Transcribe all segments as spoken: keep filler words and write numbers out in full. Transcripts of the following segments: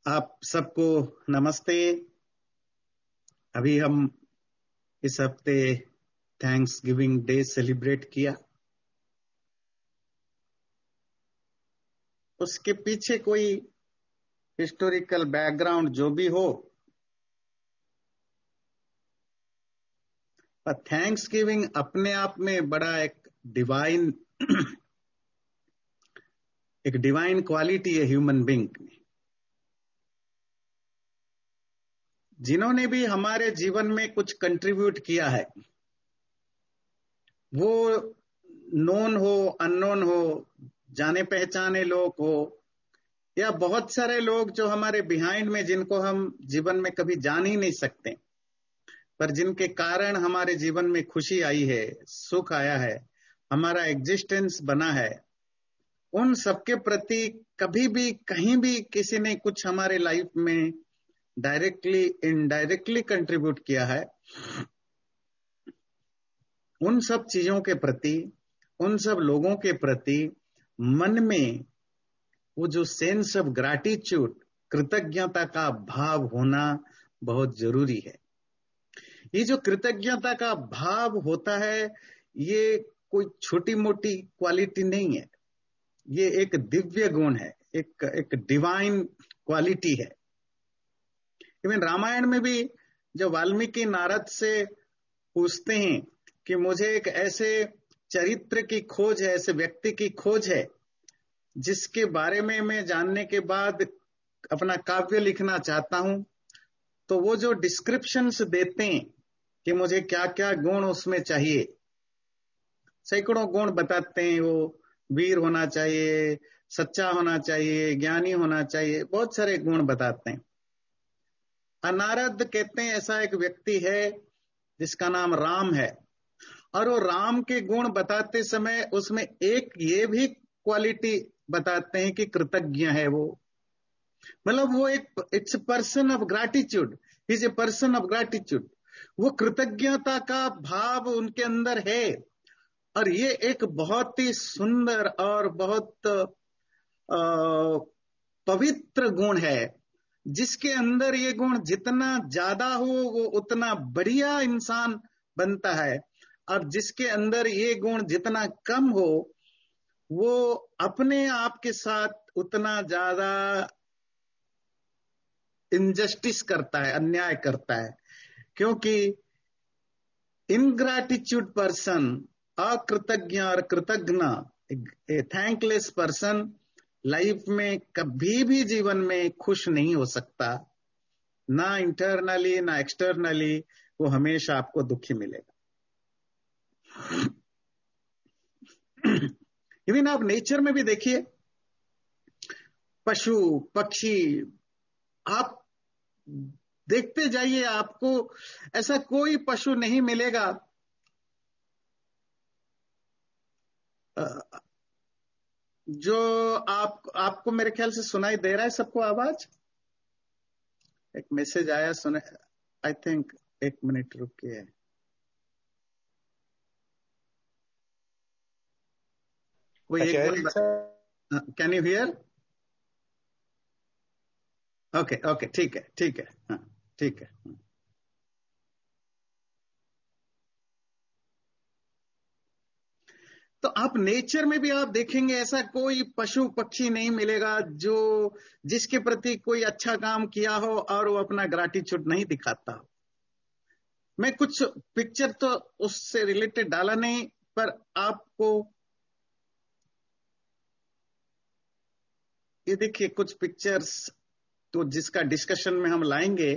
आप सबको नमस्ते। अभी हम इस हफ्ते थैंक्स गिविंग डे सेलिब्रेट किया। उसके पीछे कोई हिस्टोरिकल बैकग्राउंड जो भी हो, पर थैंक्स गिविंग अपने आप में बड़ा एक डिवाइन एक डिवाइन क्वालिटी है ह्यूमन बीइंग में। जिन्होंने भी हमारे जीवन में कुछ कंट्रीब्यूट किया है, वो नोन हो अननोन हो, जाने पहचाने लोग हो, या बहुत सारे लोग जो हमारे बिहाइंड में, जिनको हम जीवन में कभी जान ही नहीं सकते, पर जिनके कारण हमारे जीवन में खुशी आई है, सुख आया है, हमारा एग्जिस्टेंस बना है, उन सबके प्रति कभी भी कहीं भी किसी ने कुछ हमारे लाइफ में डायरेक्टली इनडायरेक्टली कंट्रीब्यूट किया है, उन सब चीजों के प्रति, उन सब लोगों के प्रति मन में वो जो सेंस ऑफ ग्रैटिट्यूड, कृतज्ञता का भाव होना बहुत जरूरी है। ये जो कृतज्ञता का भाव होता है, ये कोई छोटी मोटी क्वालिटी नहीं है, ये एक दिव्य गुण है, एक एक डिवाइन क्वालिटी है। इवन रामायण में भी जब वाल्मीकि नारद से पूछते हैं कि मुझे एक ऐसे चरित्र की खोज है, ऐसे व्यक्ति की खोज है जिसके बारे में मैं जानने के बाद अपना काव्य लिखना चाहता हूं, तो वो जो डिस्क्रिप्शंस देते हैं कि मुझे क्या क्या गुण उसमें चाहिए, सैकड़ों गुण बताते हैं। वो वीर होना चाहिए, सच्चा होना चाहिए, ज्ञानी होना चाहिए, बहुत सारे गुण बताते हैं। नारद कहते हैं ऐसा एक व्यक्ति है जिसका नाम राम है, और वो राम के गुण बताते समय उसमें एक ये भी क्वालिटी बताते हैं कि कृतज्ञ है वो। मतलब वो एक it's person of gratitude, he is a person of gratitude. वो कृतज्ञता का भाव उनके अंदर है, और ये एक बहुत ही सुंदर और बहुत आ, पवित्र गुण है, जिसके अंदर ये गुण जितना ज्यादा हो वो उतना बढ़िया इंसान बनता है, और जिसके अंदर ये गुण जितना कम हो वो अपने आप के साथ उतना ज्यादा इनजस्टिस करता है, अन्याय करता है। क्योंकि इनग्रैटिट्यूड पर्सन, अकृतज्ञ और कृतज्ञ, थैंकलेस पर्सन लाइफ में कभी भी जीवन में खुश नहीं हो सकता, ना इंटरनली ना एक्सटर्नली। वो हमेशा आपको दुखी मिलेगा। इवन आप नेचर में भी देखिए, पशु पक्षी, आप देखते जाइए, आपको ऐसा कोई पशु नहीं मिलेगा जो आप आपको मेरे ख्याल से सुनाई दे रहा है सबको आवाज। एक मैसेज आया, सुने, आई थिंक, एक मिनट रुकिए। कोई एक बार, can you hear? Okay okay, ठीक है ठीक है, हाँ ठीक है। तो आप नेचर में भी आप देखेंगे ऐसा कोई पशु पक्षी नहीं मिलेगा जो जिसके प्रति कोई अच्छा काम किया हो और वो अपना ग्रैटिट्यूड नहीं दिखाता हो। मैं कुछ पिक्चर तो उससे रिलेटेड डाला नहीं, पर आपको ये देखिए कुछ पिक्चर्स, तो जिसका डिस्कशन में हम लाएंगे।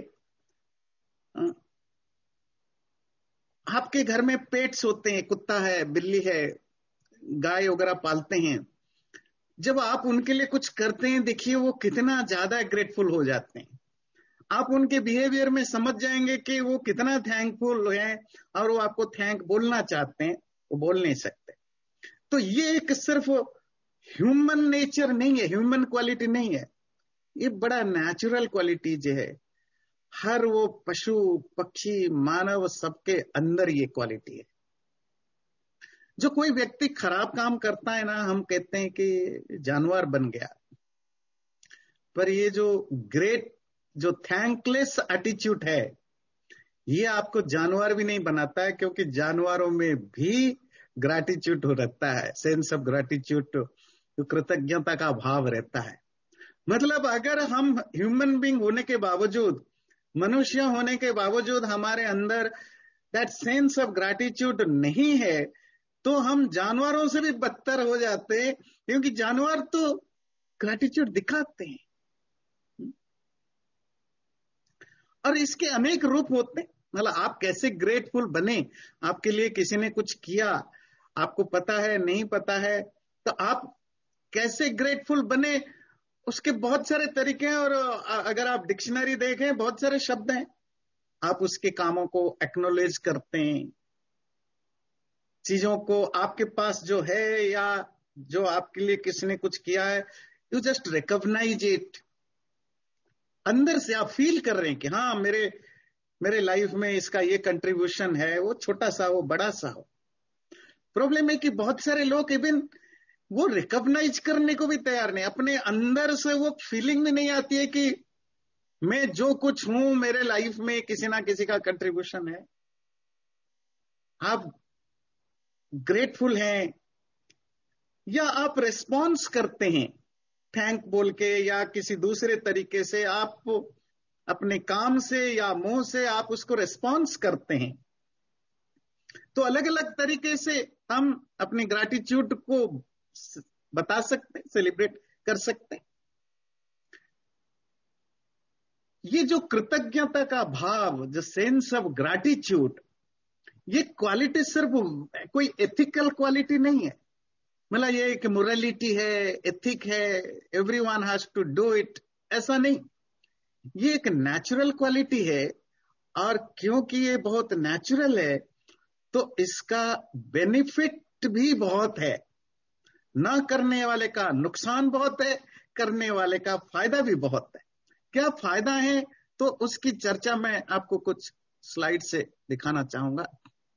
आपके घर में पेट्स होते हैं, कुत्ता है, बिल्ली है, गाय वगैरह पालते हैं। जब आप उनके लिए कुछ करते हैं, देखिए वो कितना ज्यादा ग्रेटफुल हो जाते हैं। आप उनके बिहेवियर में समझ जाएंगे कि वो कितना थैंकफुल हैं, और वो आपको थैंक बोलना चाहते हैं, वो बोल नहीं सकते। तो ये एक सिर्फ ह्यूमन नेचर नहीं है, ह्यूमन क्वालिटी नहीं है, ये बड़ा नेचुरल क्वालिटी जो है। हर वो पशु पक्षी मानव सबके अंदर ये क्वालिटी है। जो कोई व्यक्ति खराब काम करता है ना, हम कहते हैं कि जानवर बन गया, पर ये जो ग्रेट जो थैंकलेस एटीट्यूड है, ये आपको जानवर भी नहीं बनाता है, क्योंकि जानवरों में भी ग्रैटिट्यूड रहता है, सेंस ऑफ ग्रैटिट्यूड, कृतज्ञता का भाव रहता है। मतलब अगर हम ह्यूमन बीइंग होने के बावजूद, मनुष्य होने के बावजूद हमारे अंदर दैट सेंस ऑफ ग्रैटिट्यूड नहीं है, तो हम जानवरों से भी बदतर हो जाते हैं, क्योंकि जानवर तो ग्रैटिट्यूड दिखाते हैं और इसके अनेक रूप होते हैं। मतलब आप कैसे ग्रेटफुल बने, आपके लिए किसी ने कुछ किया, आपको पता है नहीं पता है, तो आप कैसे ग्रेटफुल बने, उसके बहुत सारे तरीके हैं। और अगर आप डिक्शनरी देखें, बहुत सारे शब्द हैं। आप उसके कामों को एक्नॉलेज करते हैं, चीजों को आपके पास जो है या जो आपके लिए किसी ने कुछ किया है, यू जस्ट रिकॉग्नाइज इट। अंदर से आप फील कर रहे हैं कि हाँ, मेरे मेरे लाइफ में इसका ये कंट्रीब्यूशन है, वो छोटा सा हो बड़ा सा हो। प्रॉब्लम है कि बहुत सारे लोग इवन वो रिकॉग्नाइज करने को भी तैयार नहीं, अपने अंदर से वो फीलिंग भी नहीं आती है कि मैं जो कुछ हूं, मेरे लाइफ में किसी ना किसी का कंट्रीब्यूशन है। आप ग्रेटफुल हैं या आप रिस्पॉन्स करते हैं थैंक बोल के या किसी दूसरे तरीके से, आप अपने काम से या मुंह से आप उसको रिस्पॉन्स करते हैं। तो अलग अलग तरीके से हम अपनी ग्रैटिट्यूड को बता सकते हैं, सेलिब्रेट कर सकते हैं। ये जो कृतज्ञता का भाव, जो सेंस ऑफ ग्रैटिट्यूड, ये क्वालिटी सिर्फ कोई एथिकल क्वालिटी नहीं है। मतलब ये एक मोरालिटी है, एथिक है, everyone has to do it, ऐसा नहीं। ये एक नेचुरल क्वालिटी है, और क्योंकि ये बहुत नेचुरल है तो इसका बेनिफिट भी बहुत है। ना करने वाले का नुकसान बहुत है, करने वाले का फायदा भी बहुत है। क्या फायदा है, तो उसकी चर्चा मैं आपको कुछ स्लाइड से दिखाना चाहूंगा।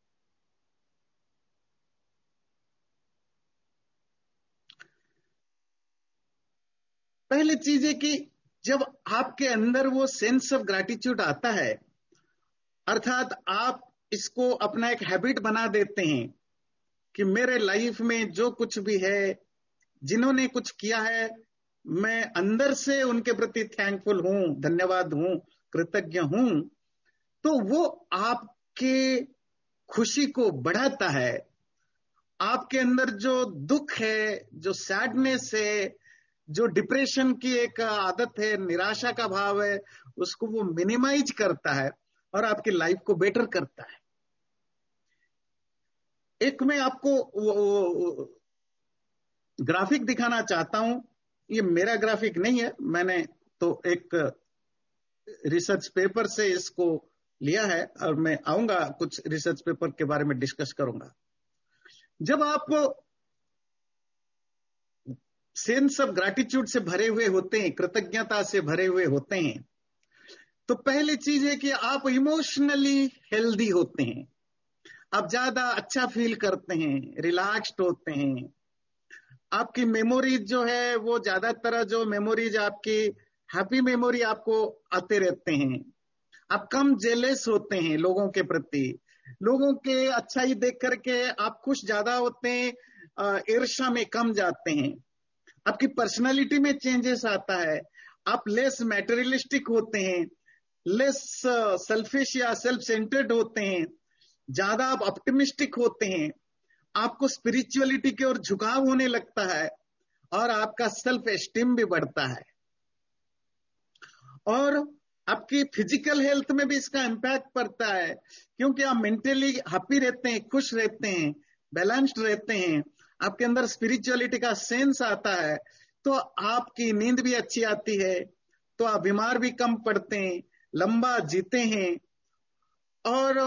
पहली चीज है कि जब आपके अंदर वो सेंस ऑफ ग्रैटिट्यूड आता है, अर्थात आप इसको अपना एक हैबिट बना देते हैं कि मेरे लाइफ में जो कुछ भी है, जिन्होंने कुछ किया है, मैं अंदर से उनके प्रति थैंकफुल हूं, धन्यवाद हूं, कृतज्ञ हूं, तो वो आपके खुशी को बढ़ाता है। आपके अंदर जो दुख है, जो सैडनेस है, जो डिप्रेशन की एक आदत है, निराशा का भाव है, उसको वो मिनिमाइज करता है और आपकी लाइफ को बेटर करता है। एक मैं आपको वो, वो, ग्राफिक दिखाना चाहता हूं। ये मेरा ग्राफिक नहीं है, मैंने तो एक रिसर्च पेपर से इसको लिया है, और मैं आऊंगा कुछ रिसर्च पेपर के बारे में डिस्कस करूंगा। जब आप सेंस ऑफ ग्रैटिट्यूड से भरे हुए होते हैं, कृतज्ञता से भरे हुए होते हैं, तो पहली चीज है कि आप इमोशनली हेल्दी होते हैं। आप ज्यादा अच्छा फील करते हैं, रिलैक्स्ड होते हैं। आपकी मेमोरीज जो है, वो ज्यादातर जो मेमोरीज आपकी हैप्पी मेमोरी आपको आते रहते हैं। आप कम जेलस होते हैं लोगों के प्रति, लोगों के अच्छाई देख करके आप खुश ज्यादा होते हैं, ईर्ष्या में कम जाते हैं। आपकी पर्सनालिटी में चेंजेस आता है, आप लेस मैटेरियलिस्टिक होते हैं, लेस सेल्फिश या सेल्फ सेंटर्ड होते हैं, ज्यादा आप ऑप्टिमिस्टिक होते हैं, आपको स्पिरिचुअलिटी की ओर झुकाव होने लगता है, और आपका सेल्फ एस्टीम भी बढ़ता है। और आपकी फिजिकल हेल्थ में भी इसका इम्पैक्ट पड़ता है, क्योंकि आप मेंटली हैप्पी रहते हैं, खुश रहते हैं, बैलेंस्ड रहते हैं, आपके अंदर स्पिरिचुअलिटी का सेंस आता है, तो आपकी नींद भी अच्छी आती है, तो आप बीमार भी कम पड़ते हैं, लंबा जीते हैं, और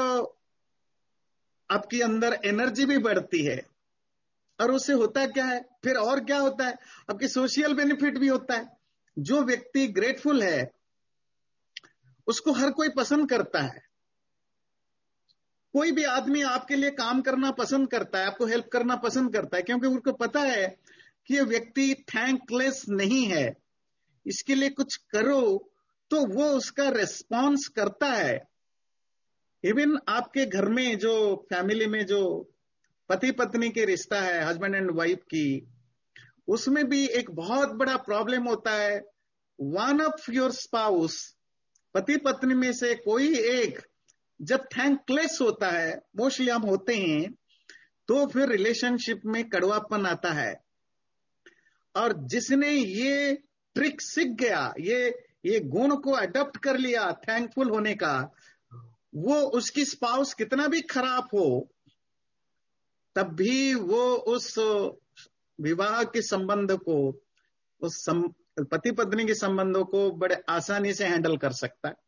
आपके अंदर एनर्जी भी बढ़ती है। और उससे होता क्या है, फिर और क्या होता है, आपकी सोशल बेनिफिट भी होता है। जो व्यक्ति ग्रेटफुल है उसको हर कोई पसंद करता है। कोई भी आदमी आपके लिए काम करना पसंद करता है, आपको हेल्प करना पसंद करता है, क्योंकि उनको पता है कि ये व्यक्ति थैंकलेस नहीं है, इसके लिए कुछ करो, तो वो उसका रेस्पॉन्स करता है। इवन आपके घर में जो फैमिली में जो पति पत्नी के रिश्ता है, हस्बैंड एंड वाइफ की, उसमें भी एक बहुत बड़ा प्रॉब्लम होता है। वन ऑफ योर स्पाउस, पति पत्नी में से कोई एक जब थैंकलेस होता है, मोस्टली हम होते हैं, तो फिर रिलेशनशिप में कड़वापन आता है। और जिसने ये ट्रिक सीख गया, ये ये गुण को अडॉप्ट कर लिया थैंकफुल होने का, वो उसकी स्पाउस कितना भी खराब हो, तब भी वो उस विवाह के संबंध को, उस पति पत्नी के संबंधों को बड़े आसानी से हैंडल कर सकता है।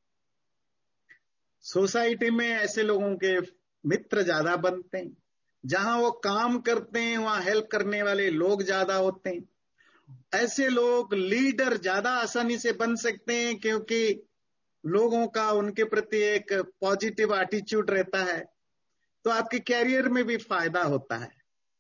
सोसाइटी में ऐसे लोगों के मित्र ज्यादा बनते हैं, जहां वो काम करते हैं वहां हेल्प करने वाले लोग ज्यादा होते हैं। ऐसे लोग लीडर ज्यादा आसानी से बन सकते हैं, क्योंकि लोगों का उनके प्रति एक पॉजिटिव एटीट्यूड रहता है, तो आपके कैरियर में भी फायदा होता है।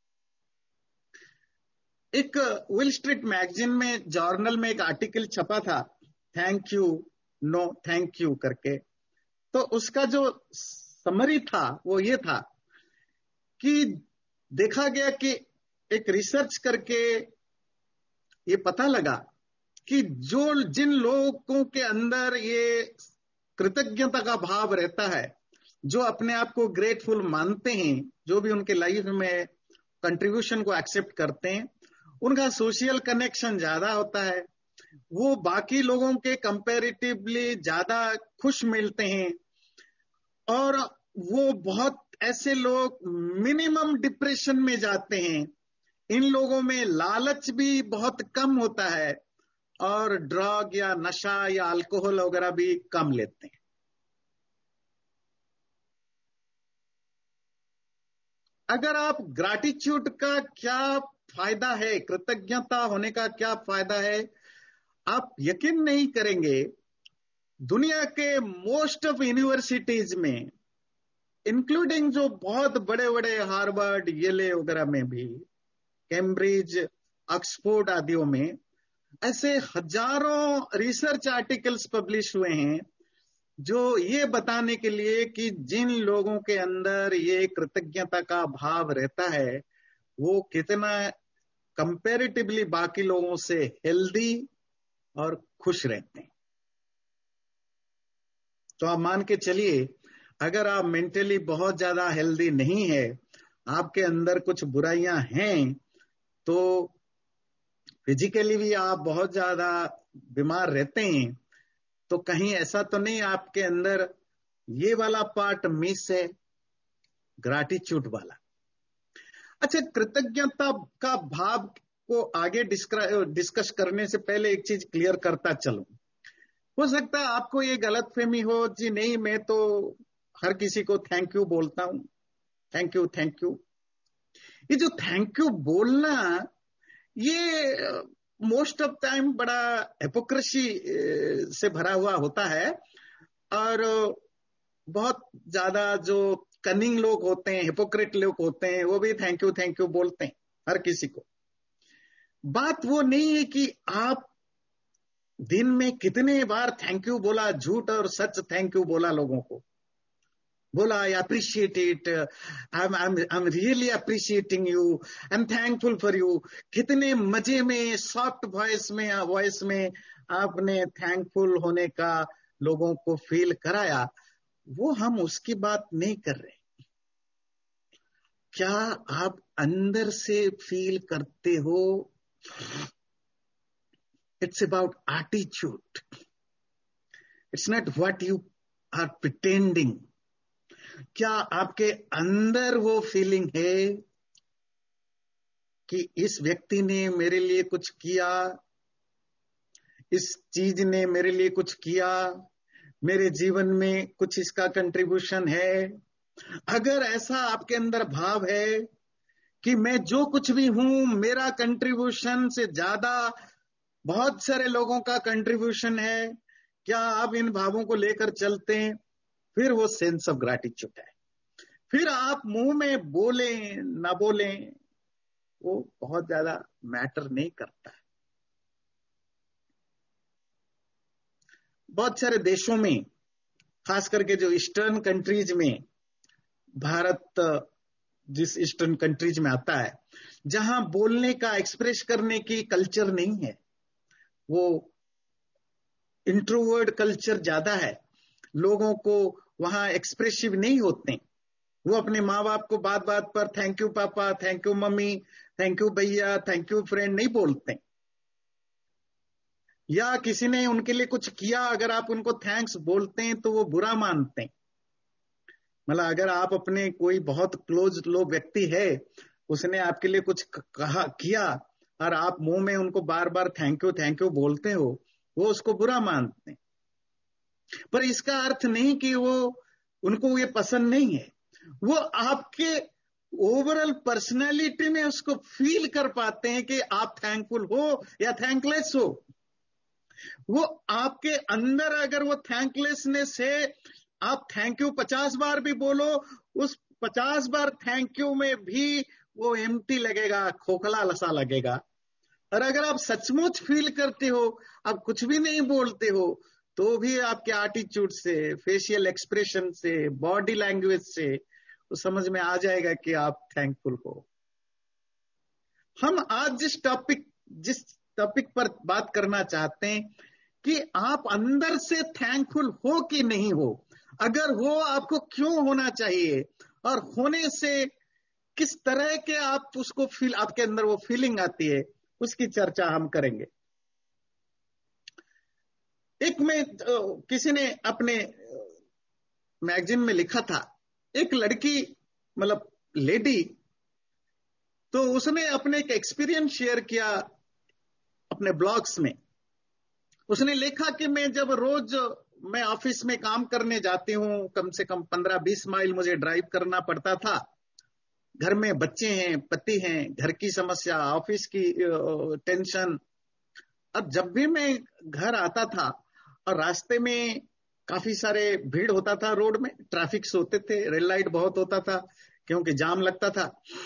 एक विल स्ट्रीट मैगजीन में, जर्नल में एक आर्टिकल छपा था, thank you no thank you करके। तो उसका जो समरी था वो ये था कि देखा गया कि एक रिसर्च करके ये पता लगा कि जो जिन लोगों के अंदर ये कृतज्ञता का भाव रहता है, जो अपने आप को ग्रेटफुल मानते हैं, जो भी उनके लाइफ में कंट्रीब्यूशन को एक्सेप्ट करते हैं, उनका सोशल कनेक्शन ज्यादा होता है। वो बाकी लोगों के कंपैरेटिवली ज्यादा खुश मिलते हैं, और वो बहुत ऐसे लोग मिनिमम डिप्रेशन में जाते हैं। इन लोगों में लालच भी बहुत कम होता है, और ड्रग या नशा या अल्कोहल वगैरह भी कम लेते हैं। अगर आप ग्रैटिट्यूड का क्या फायदा है, कृतज्ञता होने का क्या फायदा है, आप यकीन नहीं करेंगे। दुनिया के मोस्ट ऑफ यूनिवर्सिटीज में, इंक्लूडिंग जो बहुत बड़े बड़े हार्वर्ड, येले वगैरह में भी, कैम्ब्रिज, ऑक्सफोर्ड आदियों में, ऐसे हजारों रिसर्च आर्टिकल्स पब्लिश हुए हैं जो ये बताने के लिए कि जिन लोगों के अंदर ये कृतज्ञता का भाव रहता है, वो कितना कंपैरेटिवली बाकी लोगों से हेल्दी और खुश रहते हैं। तो आप मान के चलिए, अगर आप मेंटली बहुत ज्यादा हेल्दी नहीं है, आपके अंदर कुछ बुराइयां हैं, तो फिजिकली भी आप बहुत ज्यादा बीमार रहते हैं, तो कहीं ऐसा तो नहीं आपके अंदर ये वाला पार्ट मिस है, ग्रैटिट्यूड वाला। अच्छा, कृतज्ञता का भाव को आगे डिस्कस करने से पहले एक चीज क्लियर करता चलूं। हो सकता है आपको ये गलतफहमी हो, जी नहीं मैं तो हर किसी को थैंक यू बोलता हूं, थैंक यू थैंक यू। ये जो थैंक यू बोलना, ये मोस्ट ऑफ टाइम बड़ा हिपोक्रेसी से भरा हुआ होता है, और बहुत ज्यादा जो कनिंग लोग होते हैं, हिपोक्रेट लोग होते हैं, वो भी थैंक यू थैंक यू बोलते हैं हर किसी को। बात वो नहीं है कि आप दिन में कितने बार थैंक यू बोला, झूठ और सच थैंक यू बोला, लोगों को बोला I appreciate it, I am I am really appreciating you, I am thankful for you. कितने मजे में, सॉफ्ट वॉइस में वॉइस में आपने थैंकफुल होने का लोगों को फील कराया, वो हम उसकी बात नहीं कर रहे। क्या आप अंदर से फील करते हो? It's about attitude, it's not what you are pretending. क्या आपके अंदर वो फीलिंग है कि इस व्यक्ति ने मेरे लिए कुछ किया, इस चीज ने मेरे लिए कुछ किया, मेरे जीवन में कुछ इसका कंट्रीब्यूशन है? अगर ऐसा आपके अंदर भाव है कि मैं जो कुछ भी हूं, मेरा कंट्रीब्यूशन से ज्यादा बहुत सारे लोगों का कंट्रीब्यूशन है, क्या आप इन भावों को लेकर चलते हैं, फिर वो सेंस ऑफ ग्रैटिट्यूड है। फिर आप मुंह में बोलें ना बोलें, वो बहुत ज्यादा मैटर नहीं करता है। बहुत सारे देशों में, खास करके जो ईस्टर्न कंट्रीज में, भारत जिस ईस्टर्न कंट्रीज में आता है, जहां बोलने का, एक्सप्रेस करने की कल्चर नहीं है, वो इंट्रोवर्ड कल्चर ज्यादा है, लोगों को वहां एक्सप्रेसिव नहीं होते, वो अपने माँ बाप को बात बात पर थैंक यू पापा, थैंक यू मम्मी, थैंक यू भैया, थैंक यू फ्रेंड नहीं बोलते, या किसी ने उनके लिए कुछ किया, अगर आप उनको थैंक्स बोलते हैं तो वो बुरा मानते हैं। मतलब अगर आप अपने कोई बहुत क्लोज लोग व्यक्ति है, उसने आपके लिए कुछ कहा किया और आप मुंह में उनको बार बार थैंक यू थैंक यू बोलते हो, वो उसको बुरा मानते हैं। पर इसका अर्थ नहीं कि वो उनको ये पसंद नहीं है, वो आपके ओवरऑल पर्सनैलिटी में उसको फील कर पाते हैं कि आप थैंकफुल हो या थैंकलेस हो। वो आपके अंदर अगर वो थैंकलेसनेस है, आप थैंक यू पचास बार भी बोलो, उस पचास बार थैंक यू में भी वो एम्प्टी लगेगा, खोखला सा लगेगा। और अगर आप सचमुच फील करते हो, आप कुछ भी नहीं बोलते हो, तो भी आपके एटीट्यूड से, फेशियल एक्सप्रेशन से, बॉडी लैंग्वेज से तो समझ में आ जाएगा कि आप थैंकफुल हो। हम आज जिस टॉपिक जिस टॉपिक पर बात करना चाहते हैं कि आप अंदर से थैंकफुल हो कि नहीं हो, अगर हो आपको क्यों होना चाहिए, और होने से किस तरह के आप उसको फील, आपके अंदर वो फीलिंग आती है, उसकी चर्चा हम करेंगे। एक में किसी ने अपने मैगजीन में लिखा था, एक लड़की, मतलब लेडी, तो उसने अपने एक एक्सपीरियंस शेयर किया अपने ब्लॉग्स में। उसने लिखा कि मैं जब रोज मैं ऑफिस में काम करने जाती हूँ, कम से कम पंद्रह बीस माइल मुझे ड्राइव करना पड़ता था, घर में बच्चे हैं, पति हैं, घर की समस्या, ऑफिस की टेंशन। अब जब भी मैं घर आता था और रास्ते में काफी सारे भीड़ होता था, रोड में ट्रैफिक होते थे, रेड लाइट बहुत होता था क्योंकि जाम लगता था,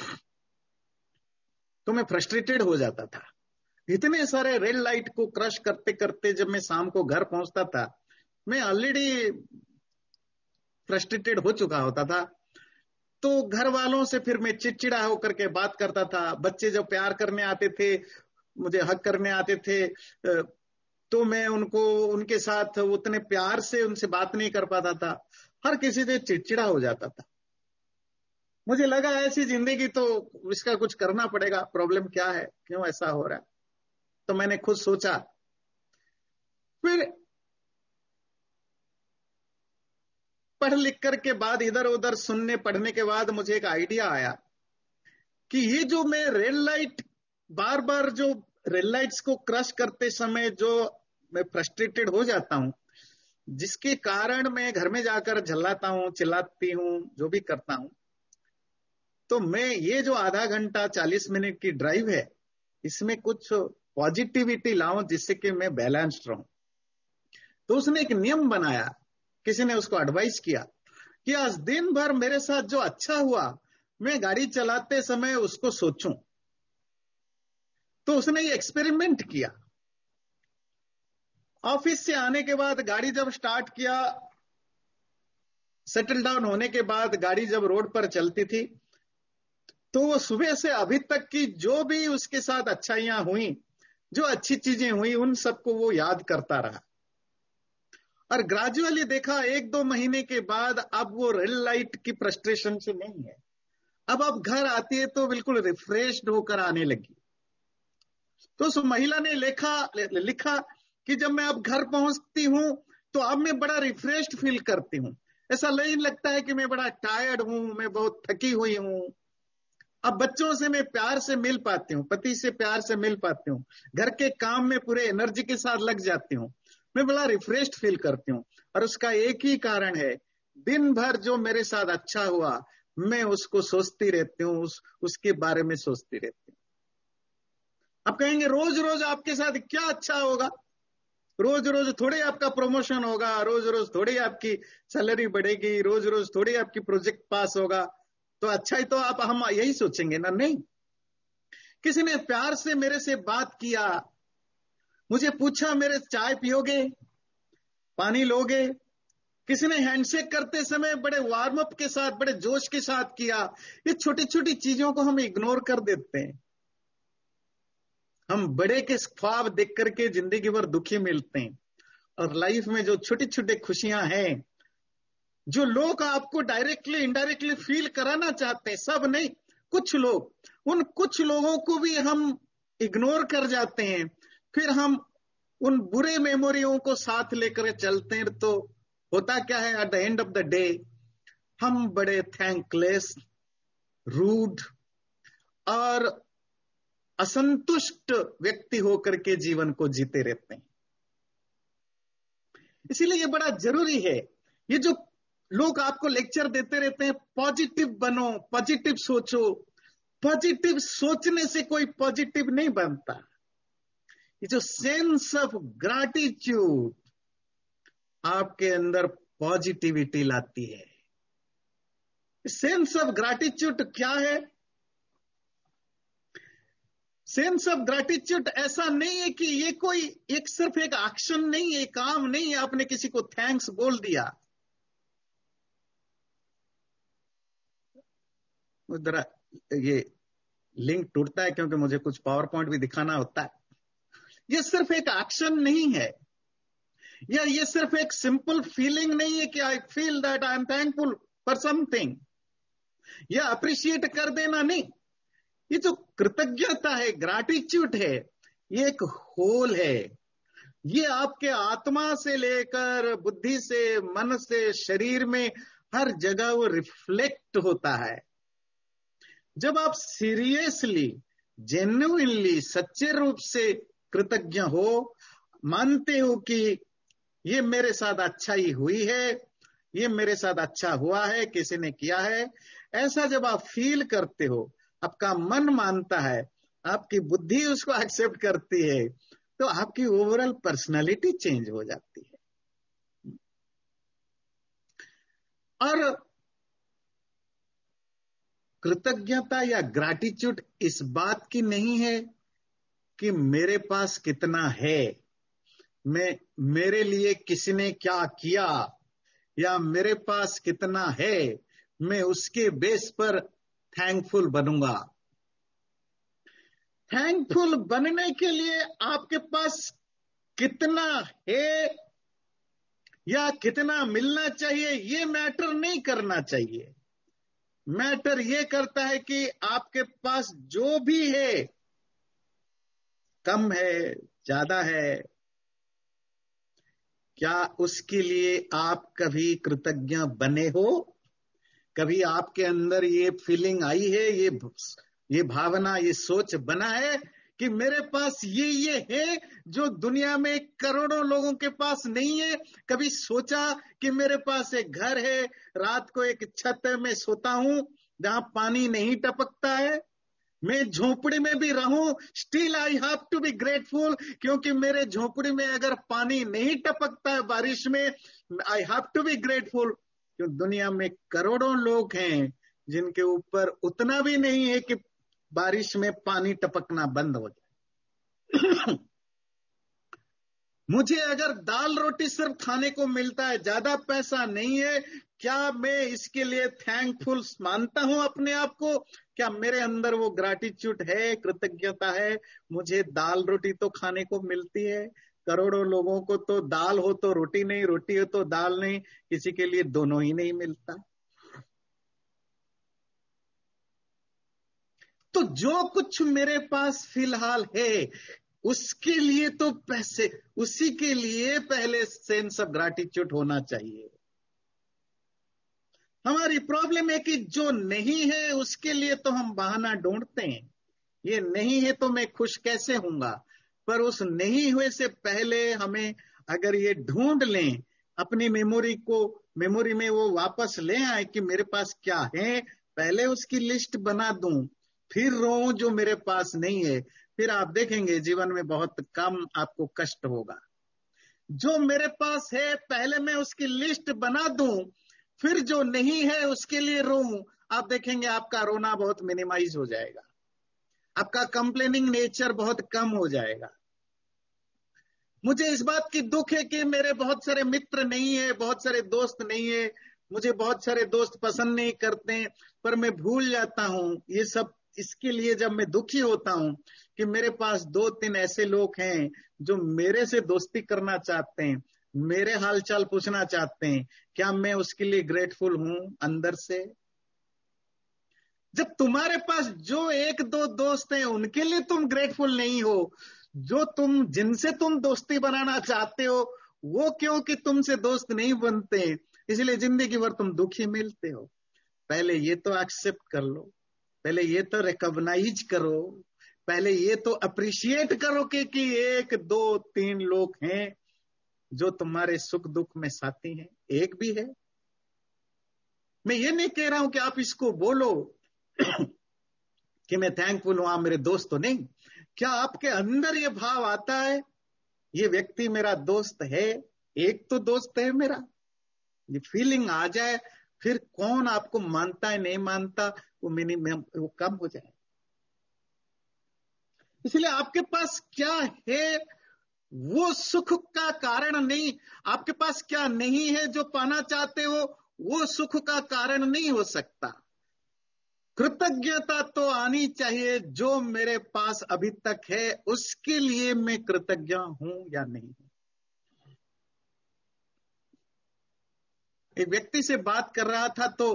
तो मैं फ्रस्ट्रेटेड हो जाता था। इतने सारे रेड लाइट को क्रश करते करते जब मैं शाम को घर पहुंचता था, मैं ऑलरेडी फ्रस्ट्रेटेड हो चुका होता था। तो घर वालों से फिर मैं चिड़चिड़ा होकर के बात करता था। बच्चे जब प्यार करने आते थे, मुझे हक करने आते थे, तो मैं उनको उनके साथ उतने प्यार से उनसे बात नहीं कर पाता था, हर किसी से चिड़चिड़ा हो जाता था। मुझे लगा ऐसी जिंदगी तो इसका कुछ करना पड़ेगा, प्रॉब्लम क्या है, क्यों ऐसा हो रहा है। तो मैंने खुद सोचा, फिर पढ़ लिख कर के बाद, इधर उधर सुनने पढ़ने के बाद मुझे एक आइडिया आया कि ये जो मैं रेड लाइट, बार बार जो रेड लाइट्स को क्रश करते समय जो मैं फ्रस्ट्रेटेड हो जाता हूं, जिसके कारण मैं घर में जाकर झल्लाता हूं, चिल्लाती हूं, जो भी करता हूं, तो मैं ये जो आधा घंटा चालीस मिनट की ड्राइव है, इसमें कुछ पॉजिटिविटी लाऊं जिससे कि मैं बैलेंस्ड रहूं। तो उसने एक नियम बनाया, किसी ने उसको एडवाइस किया कि आज दिन भर मेरे साथ जो अच्छा हुआ, मैं गाड़ी चलाते समय उसको सोचूं। तो उसने ये एक्सपेरिमेंट किया। ऑफिस से आने के बाद गाड़ी जब स्टार्ट किया, सेटल डाउन होने के बाद गाड़ी जब रोड पर चलती थी, तो वो सुबह से अभी तक की जो भी उसके साथ अच्छाइयां हुई, जो अच्छी चीजें हुई, उन सबको वो याद करता रहा। और ग्रेजुअली देखा, एक दो महीने के बाद अब वो रेड लाइट की फ्रस्ट्रेशन से नहीं है, अब अब घर आती है तो बिल्कुल रिफ्रेश्ड होकर आने लगी। तो उस महिला ने लिखा लिखा कि जब मैं अब घर पहुंचती हूं तो अब मैं बड़ा रिफ्रेश्ड फील करती हूं, ऐसा नहीं लगता है कि मैं बड़ा टायर्ड हूं, मैं बहुत थकी हुई हूं। अब बच्चों से मैं प्यार से मिल पाती हूँ, पति से प्यार से मिल पाती हूँ, घर के काम में पूरे एनर्जी के साथ लग जाती हूँ, मैं बड़ा रिफ्रेश्ड फील करती हूँ। और उसका एक ही कारण है, दिन भर जो मेरे साथ अच्छा हुआ, मैं उसको सोचती रहती हूँ, उस, उसके बारे में सोचती रहती हूँ। आप कहेंगे रोज रोज आपके साथ क्या अच्छा होगा, रोज रोज थोड़ी आपका प्रमोशन होगा, रोज रोज थोड़ी आपकी सैलरी बढ़ेगी, रोज रोज थोड़ी आपकी प्रोजेक्ट पास होगा, तो अच्छा ही तो आप हम यही सोचेंगे ना। नहीं, किसी ने प्यार से मेरे से बात किया, मुझे पूछा मेरे चाय पियोगे, पानी लोगे, किसी ने हैंडशेक करते समय बड़े वार्म अप के साथ, बड़े जोश के साथ किया। ये छोटी छोटी चीजों को हम इग्नोर कर देते हैं। हम बड़े के ख्वाब देख करके जिंदगी भर दुखी मिलते हैं। और लाइफ में जो छोटी छोटी खुशियां हैं, जो लोग आपको डायरेक्टली इनडायरेक्टली फील कराना चाहते हैं, सब नहीं, कुछ लोग, उन कुछ लोगों को भी हम इग्नोर कर जाते हैं। फिर हम उन बुरे मेमोरियों को साथ लेकर चलते हैं, तो होता क्या है, at the end of the day हम बड़े थैंकलेस, रूड और असंतुष्ट व्यक्ति होकर के जीवन को जीते रहते हैं। इसीलिए ये बड़ा जरूरी है, ये जो लोग आपको लेक्चर देते रहते हैं, पॉजिटिव बनो, पॉजिटिव सोचो, पॉजिटिव सोचने से कोई पॉजिटिव नहीं बनता। ये जो सेंस ऑफ ग्रैटिट्यूड आपके अंदर पॉजिटिविटी लाती है। सेंस ऑफ ग्रैटिट्यूड क्या है? सेंस ऑफ ग्रैटिट्यूड ऐसा नहीं है कि ये कोई एक सिर्फ एक एक्शन नहीं है, काम नहीं है, आपने किसी को थैंक्स बोल दिया। जरा ये लिंक टूटता है क्योंकि मुझे कुछ पावर पॉइंट भी दिखाना होता है। ये सिर्फ एक एक्शन नहीं है, या ये सिर्फ एक सिंपल फीलिंग नहीं है कि I feel that I am thankful for something, या अप्रिशिएट कर देना नहीं। ये जो कृतज्ञता है, ग्रैटिट्यूड है, ये एक होल है। ये आपके आत्मा से लेकर बुद्धि से, मन से, शरीर में हर जगह वो रिफ्लेक्ट होता है। जब आप सीरियसली, जेन्युइनली, सच्चे रूप से कृतज्ञ हो, मानते हो कि ये मेरे साथ अच्छाई हुई है, ये मेरे साथ अच्छा हुआ है, किसी ने किया है, ऐसा जब आप फील करते हो, आपका मन मानता है, आपकी बुद्धि उसको एक्सेप्ट करती है, तो आपकी ओवरऑल पर्सनालिटी चेंज हो जाती है। और कृतज्ञता या ग्रैटिट्यूड इस बात की नहीं है कि मेरे पास कितना है, मैं, मेरे लिए किसी ने क्या किया, या मेरे पास कितना है, मैं उसके बेस पर थैंकफुल बनूंगा। थैंकफुल बनने के लिए आपके पास कितना है या कितना मिलना चाहिए, ये मैटर नहीं करना चाहिए। मैटर ये करता है कि आपके पास जो भी है, कम है, ज्यादा है, क्या उसके लिए आप कभी कृतज्ञ बने हो? कभी आपके अंदर ये फीलिंग आई है, ये ये भावना, ये सोच बना है कि मेरे पास ये ये है जो दुनिया में करोड़ों लोगों के पास नहीं है? कभी सोचा कि मेरे पास एक घर है, रात को एक छत में सोता हूं जहां पानी नहीं टपकता है, मैं झोपड़ी में भी रहूं, still I have to be grateful, क्योंकि मेरे झोपड़ी में अगर पानी नहीं टपकता है बारिश में, I have to be grateful. क्यों? दुनिया में करोड़ों लोग हैं जिनके ऊपर उतना भी नहीं है कि बारिश में पानी टपकना बंद हो जाए। मुझे अगर दाल रोटी सिर्फ खाने को मिलता है, ज्यादा पैसा नहीं है, क्या मैं इसके लिए थैंकफुल मानता हूं अपने आप को? क्या मेरे अंदर वो ग्रैटिट्यूड है, कृतज्ञता है? मुझे दाल रोटी तो खाने को मिलती है, करोड़ों लोगों को तो दाल हो तो रोटी नहीं, रोटी हो तो दाल नहीं, किसी के लिए दोनों ही नहीं मिलता। तो जो कुछ मेरे पास फिलहाल है, उसके लिए तो पैसे, उसी के लिए पहले सेंस ऑफ ग्रैटिट्यूड होना चाहिए। हमारी प्रॉब्लम है कि जो नहीं है उसके लिए तो हम बहाना ढूंढते हैं, ये नहीं है तो मैं खुश कैसे हूंगा। पर उस नहीं हुए से पहले हमें अगर ये ढूंढ लें, अपनी मेमोरी को, मेमोरी में वो वापस ले आए कि मेरे पास क्या है, पहले उसकी लिस्ट बना दूं, फिर रोऊं जो मेरे पास नहीं है, फिर आप देखेंगे जीवन में बहुत कम आपको कष्ट होगा। जो मेरे पास है पहले मैं उसकी लिस्ट बना दूं, फिर जो नहीं है उसके लिए रोऊं, आप देखेंगे आपका रोना बहुत मिनिमाइज हो जाएगा, आपका कंप्लेनिंग नेचर बहुत कम हो जाएगा। मुझे इस बात की दुख है कि मेरे बहुत सारे मित्र नहीं है, बहुत सारे दोस्त नहीं है, मुझे बहुत सारे दोस्त पसंद नहीं करते, पर मैं भूल जाता हूं ये सब। इसके लिए जब मैं दुखी होता हूं कि मेरे पास दो तीन ऐसे लोग हैं जो मेरे से दोस्ती करना चाहते हैं, मेरे हालचाल पूछना चाहते हैं, क्या मैं उसके लिए ग्रेटफुल हूं अंदर से? जब तुम्हारे पास जो एक दो दोस्त हैं उनके लिए तुम ग्रेटफुल नहीं हो, जो तुम जिनसे तुम दोस्ती बनाना चाहते हो वो क्यों कि तुमसे दोस्त नहीं बनते, इसलिए जिंदगी भर तुम दुखी मिलते हो। पहले ये तो एक्सेप्ट कर लो, पहले ये तो रिकॉग्नाइज करो, पहले ये तो अप्रिशिएट करो कि, कि एक दो तीन लोग हैं जो तुम्हारे सुख दुख में साथी हैं। एक भी है। मैं ये नहीं कह रहा हूं कि आप इसको बोलो कि मैं थैंकफुल हूं आप मेरे दोस्त तो नहीं। क्या आपके अंदर ये भाव आता है ये व्यक्ति मेरा दोस्त है, एक तो दोस्त है मेरा? ये फीलिंग आ जाए, फिर कौन आपको मानता है नहीं मानता वो मिनिमम वो कम हो जाए। इसलिए आपके पास क्या है वो सुख का कारण नहीं, आपके पास क्या नहीं है जो पाना चाहते हो वो सुख का कारण नहीं हो सकता। कृतज्ञता तो आनी चाहिए, जो मेरे पास अभी तक है उसके लिए मैं कृतज्ञ हूं या नहीं। एक व्यक्ति से बात कर रहा था तो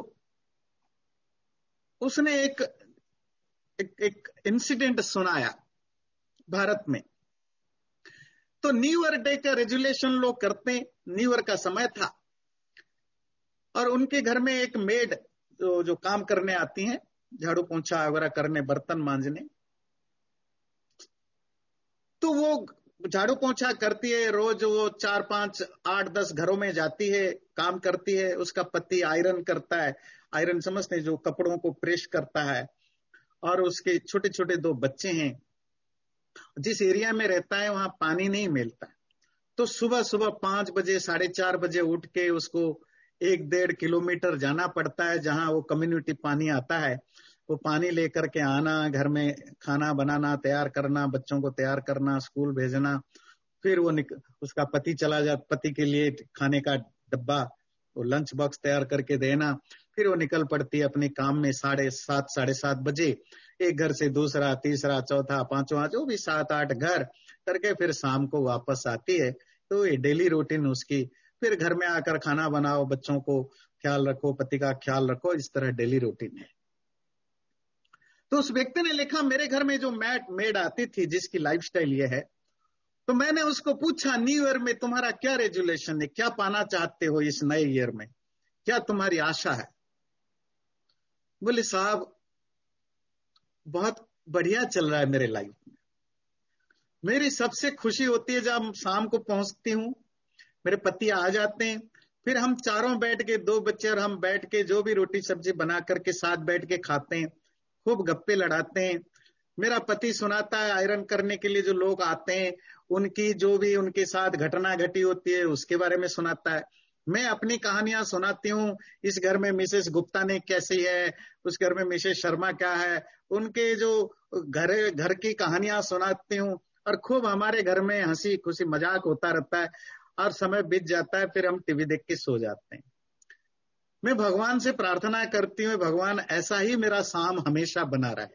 उसने एक एक, एक इंसिडेंट सुनाया भारत में। तो न्यू ईयर डे का रेजुलेशन लोग करते, न्यू ईयर का समय था और उनके घर में एक मेड जो, जो काम करने आती हैं, झाड़ू पोंछा वगैरह करने, बर्तन मांजने, तो वो झाड़ू पोंछा करती है रोज, वो चार पांच आठ दस घरों में जाती है, काम करती है। उसका पति आयरन करता है, आयरन समझते हैं जो कपड़ों को प्रेस करता है, और उसके छोटे छोटे दो बच्चे हैं। जिस एरिया में रहता है वहां पानी नहीं मिलता, तो सुबह सुबह पांच बजे साढ़े चार बजे उठ के उसको एक डेढ़ किलोमीटर जाना पड़ता है जहां वो कम्युनिटी पानी आता है। वो पानी लेकर के आना, घर में खाना बनाना, तैयार करना, बच्चों को तैयार करना, स्कूल भेजना, फिर वो निक, उसका पति चला जा, पति के लिए खाने का डब्बा, वो लंच बॉक्स तैयार करके देना, फिर वो निकल पड़ती है अपने काम में साढ़े सात साढ़े सात बजे, एक घर से दूसरा, तीसरा, चौथा, पांचवा, जो भी सात आठ घर करके फिर शाम को वापस आती है। तो ये डेली रूटीन उसकी, फिर घर में आकर खाना बनाओ, बच्चों को ख्याल रखो, पति का ख्याल रखो, इस तरह डेली रूटीन है। तो उस व्यक्ति ने लिखा, मेरे घर में जो मैट मेड आती थी जिसकी लाइफस्टाइल ये है, तो मैंने उसको पूछा न्यू ईयर में तुम्हारा क्या रेजुलेशन है, क्या पाना चाहते हो इस नए ईयर में, क्या तुम्हारी आशा है? बोले साहब बहुत बढ़िया चल रहा है मेरे लाइफ में, मेरी सबसे खुशी होती है जब शाम को पहुंचती हूँ, मेरे पति आ जाते हैं, फिर हम चारों बैठ के, दो बच्चे और हम बैठ के जो भी रोटी सब्जी बना करके साथ बैठ के खाते हैं, खूब गप्पे लड़ाते हैं। मेरा पति सुनाता है आयरन करने के लिए जो लोग आते हैं उनकी जो भी उनके साथ घटना घटी होती है उसके बारे में सुनाता है। मैं अपनी कहानियां सुनाती हूँ, इस घर में मिसेस गुप्ता ने कैसी है, उस घर में मिसेस शर्मा क्या है, उनके जो घर घर की कहानियां सुनाती हूँ, और खूब हमारे घर में हंसी खुशी मजाक होता रहता है, और समय बीत जाता है, फिर हम टीवी देख के सो जाते हैं। मैं भगवान से प्रार्थना करती हूँ, भगवान ऐसा ही मेरा शाम हमेशा बना रहे।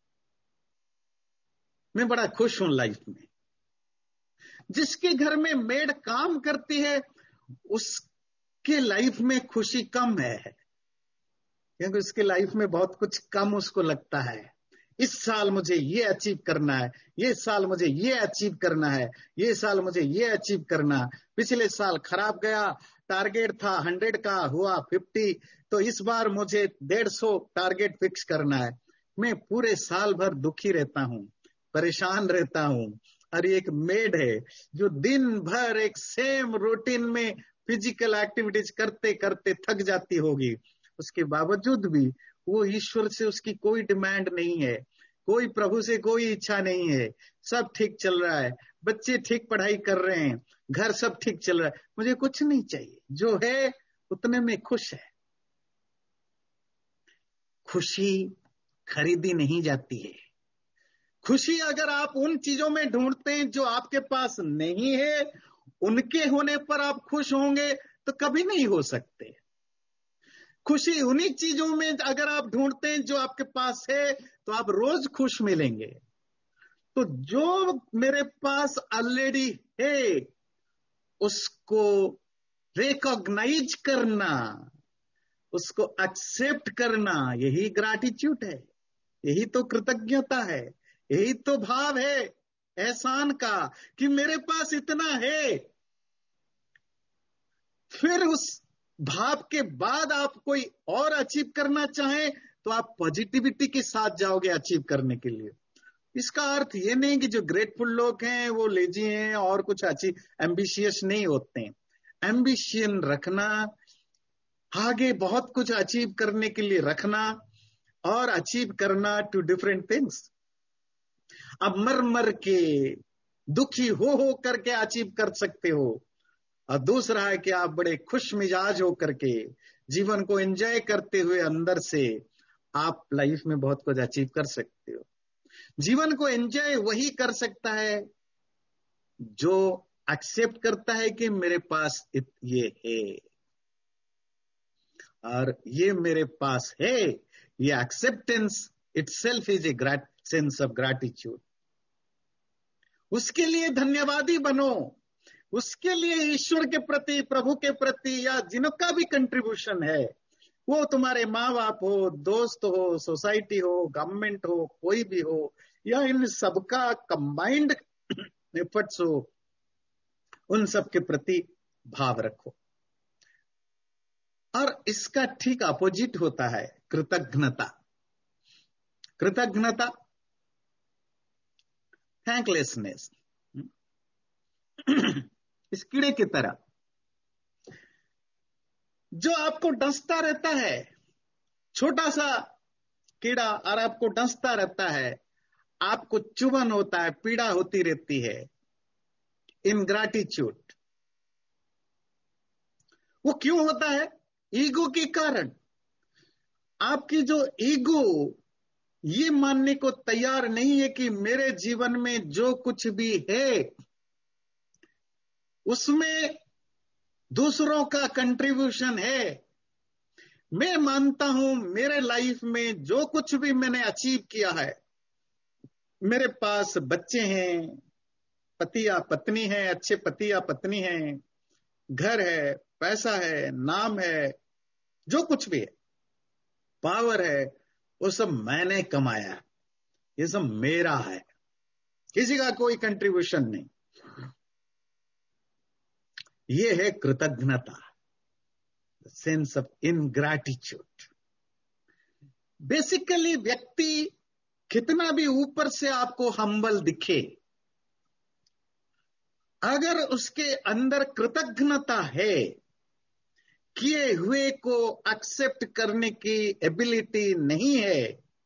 मैं बड़ा खुश हूं लाइफ में। जिसके घर में मेड काम करती है उसके लाइफ में खुशी कम है, क्योंकि उसके लाइफ में बहुत कुछ कम उसको लगता है। इस साल मुझे ये अचीव करना है, ये साल मुझे ये अचीव करना है, ये साल मुझे ये अचीव करना। पिछले साल खराब गया, टारगेट था हंड्रेड का, हुआ फिफ्टी, तो इस बार मुझे डेढ़ सौ टारगेट फिक्स करना है। मैं पूरे साल भर दुखी रहता हूँ, परेशान रहता हूँ। और एक मेड है जो दिन भर एक सेम रूटीन में फिजिकल एक्टिविटीज करते करते थक जाती होगी, उसके बावजूद भी वो ईश्वर से उसकी कोई डिमांड नहीं है, कोई प्रभु से कोई इच्छा नहीं है, सब ठीक चल रहा है, बच्चे ठीक पढ़ाई कर रहे हैं, घर सब ठीक चल रहा है, मुझे कुछ नहीं चाहिए, जो है उतने में खुश है। खुशी खरीदी नहीं जाती है, खुशी अगर आप उन चीजों में ढूंढते हैं जो आपके पास नहीं है, उनके होने पर आप खुश होंगे तो कभी नहीं हो सकते। खुशी उन्हीं चीजों में अगर आप ढूंढते हैं जो आपके पास है, तो आप रोज खुश मिलेंगे। तो जो मेरे पास ऑलरेडी है उसको रिकॉग्नाइज करना, उसको एक्सेप्ट करना, यही ग्रैटिट्यूड है, यही तो कृतज्ञता है, यही तो भाव है एहसान का कि मेरे पास इतना है। फिर उस भाव के बाद आप कोई और अचीव करना चाहें तो आप पॉजिटिविटी के साथ जाओगे अचीव करने के लिए। इसका अर्थ ये नहीं कि जो ग्रेटफुल लोग हैं वो लेजी हैं और कुछ अचीव एम्बिशियस नहीं होते हैं। एम्बिशियन रखना, आगे बहुत कुछ अचीव करने के लिए रखना और अचीव करना टू डिफरेंट थिंग्स। अब मर मर के दुखी हो हो करके अचीव कर सकते हो, और दूसरा है कि आप बड़े खुश मिजाज हो करके जीवन को एंजॉय करते हुए अंदर से आप लाइफ में बहुत कुछ अचीव कर सकते हो। जीवन को एंजॉय वही कर सकता है जो एक्सेप्ट करता है कि मेरे पास ये है, और ये मेरे पास है, ये acceptance itself is a great sense of gratitude. उसके लिए धन्यवादी बनो, उसके लिए ईश्वर के प्रति, प्रभु के प्रति, या जिनका भी कंट्रीब्यूशन है, वो तुम्हारे माँ बाप हो, दोस्त हो, सोसाइटी हो, गवर्नमेंट हो, कोई भी हो, या इन सबका कंबाइंड एफर्ट्स हो, उन सब के प्रति भाव रखो। और इसका ठीक अपोजिट होता है कृतज्ञता। कृतज्ञता थैंकलेसनेस, इस कीड़े की तरह जो आपको डसता रहता है, छोटा सा कीड़ा, और आपको डसता रहता है, आपको चुभन होता है, पीड़ा होती रहती है, इनग्रैटिट्यूड। वो क्यों होता है? ईगो के कारण। आपकी जो ईगो ये मानने को तैयार नहीं है कि मेरे जीवन में जो कुछ भी है उसमें दूसरों का कंट्रीब्यूशन है। मैं मानता हूं मेरे लाइफ में जो कुछ भी मैंने अचीव किया है, मेरे पास बच्चे हैं, पति या पत्नी है, अच्छे पति या पत्नी है, घर है, पैसा है, नाम है, जो कुछ भी है, पावर है, वो सब मैंने कमाया, ये सब मेरा है, किसी का कोई कंट्रीब्यूशन नहीं। ये है कृतज्ञता, सेंस ऑफ इनग्रैटिट्यूड। बेसिकली व्यक्ति कितना भी ऊपर से आपको हम्बल दिखे, अगर उसके अंदर कृतज्ञता है, किए हुए को एक्सेप्ट करने की एबिलिटी नहीं है,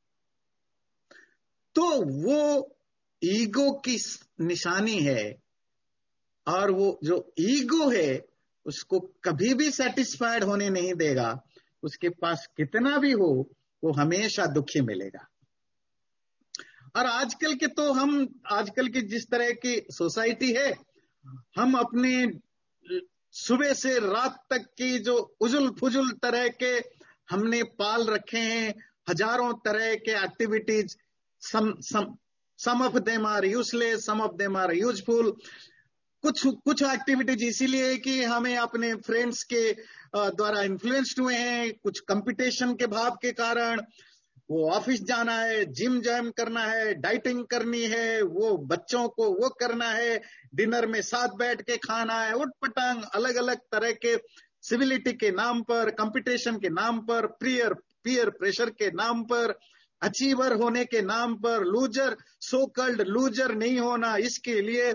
तो वो ईगो की निशानी है। और वो जो ईगो है उसको कभी भी सेटिस्फाइड होने नहीं देगा। उसके पास कितना भी हो वो hमेशा दुखी मिलेगा। और आजकल के तो हम आजकल की जिस तरह की सोसाइटी है, हम अपने सुबह से रात तक की जो उजुल फुजुल तरह के हमने पाल रखे हैं, हजारों तरह के activities, some some some of them are useless, some of them are useful. कुछ कुछ एक्टिविटीज इसीलिए कि हमें अपने फ्रेंड्स के द्वारा इन्फ्लुएंस्ड हुए हैं, कुछ कंपटीशन के भाव के कारण वो ऑफिस जाना है, जिम ज्वाइन करना है, डाइटिंग करनी है, वो बच्चों को वो करना है, डिनर में साथ बैठ के खाना है, उठ पटांग अलग अलग तरह के सिविलिटी के नाम पर, कंपटीशन के नाम पर, पीयर पीयर प्रेशर के नाम पर, अचीवर होने के नाम पर, लूजर सो कल्ड लूजर नहीं होना, इसके लिए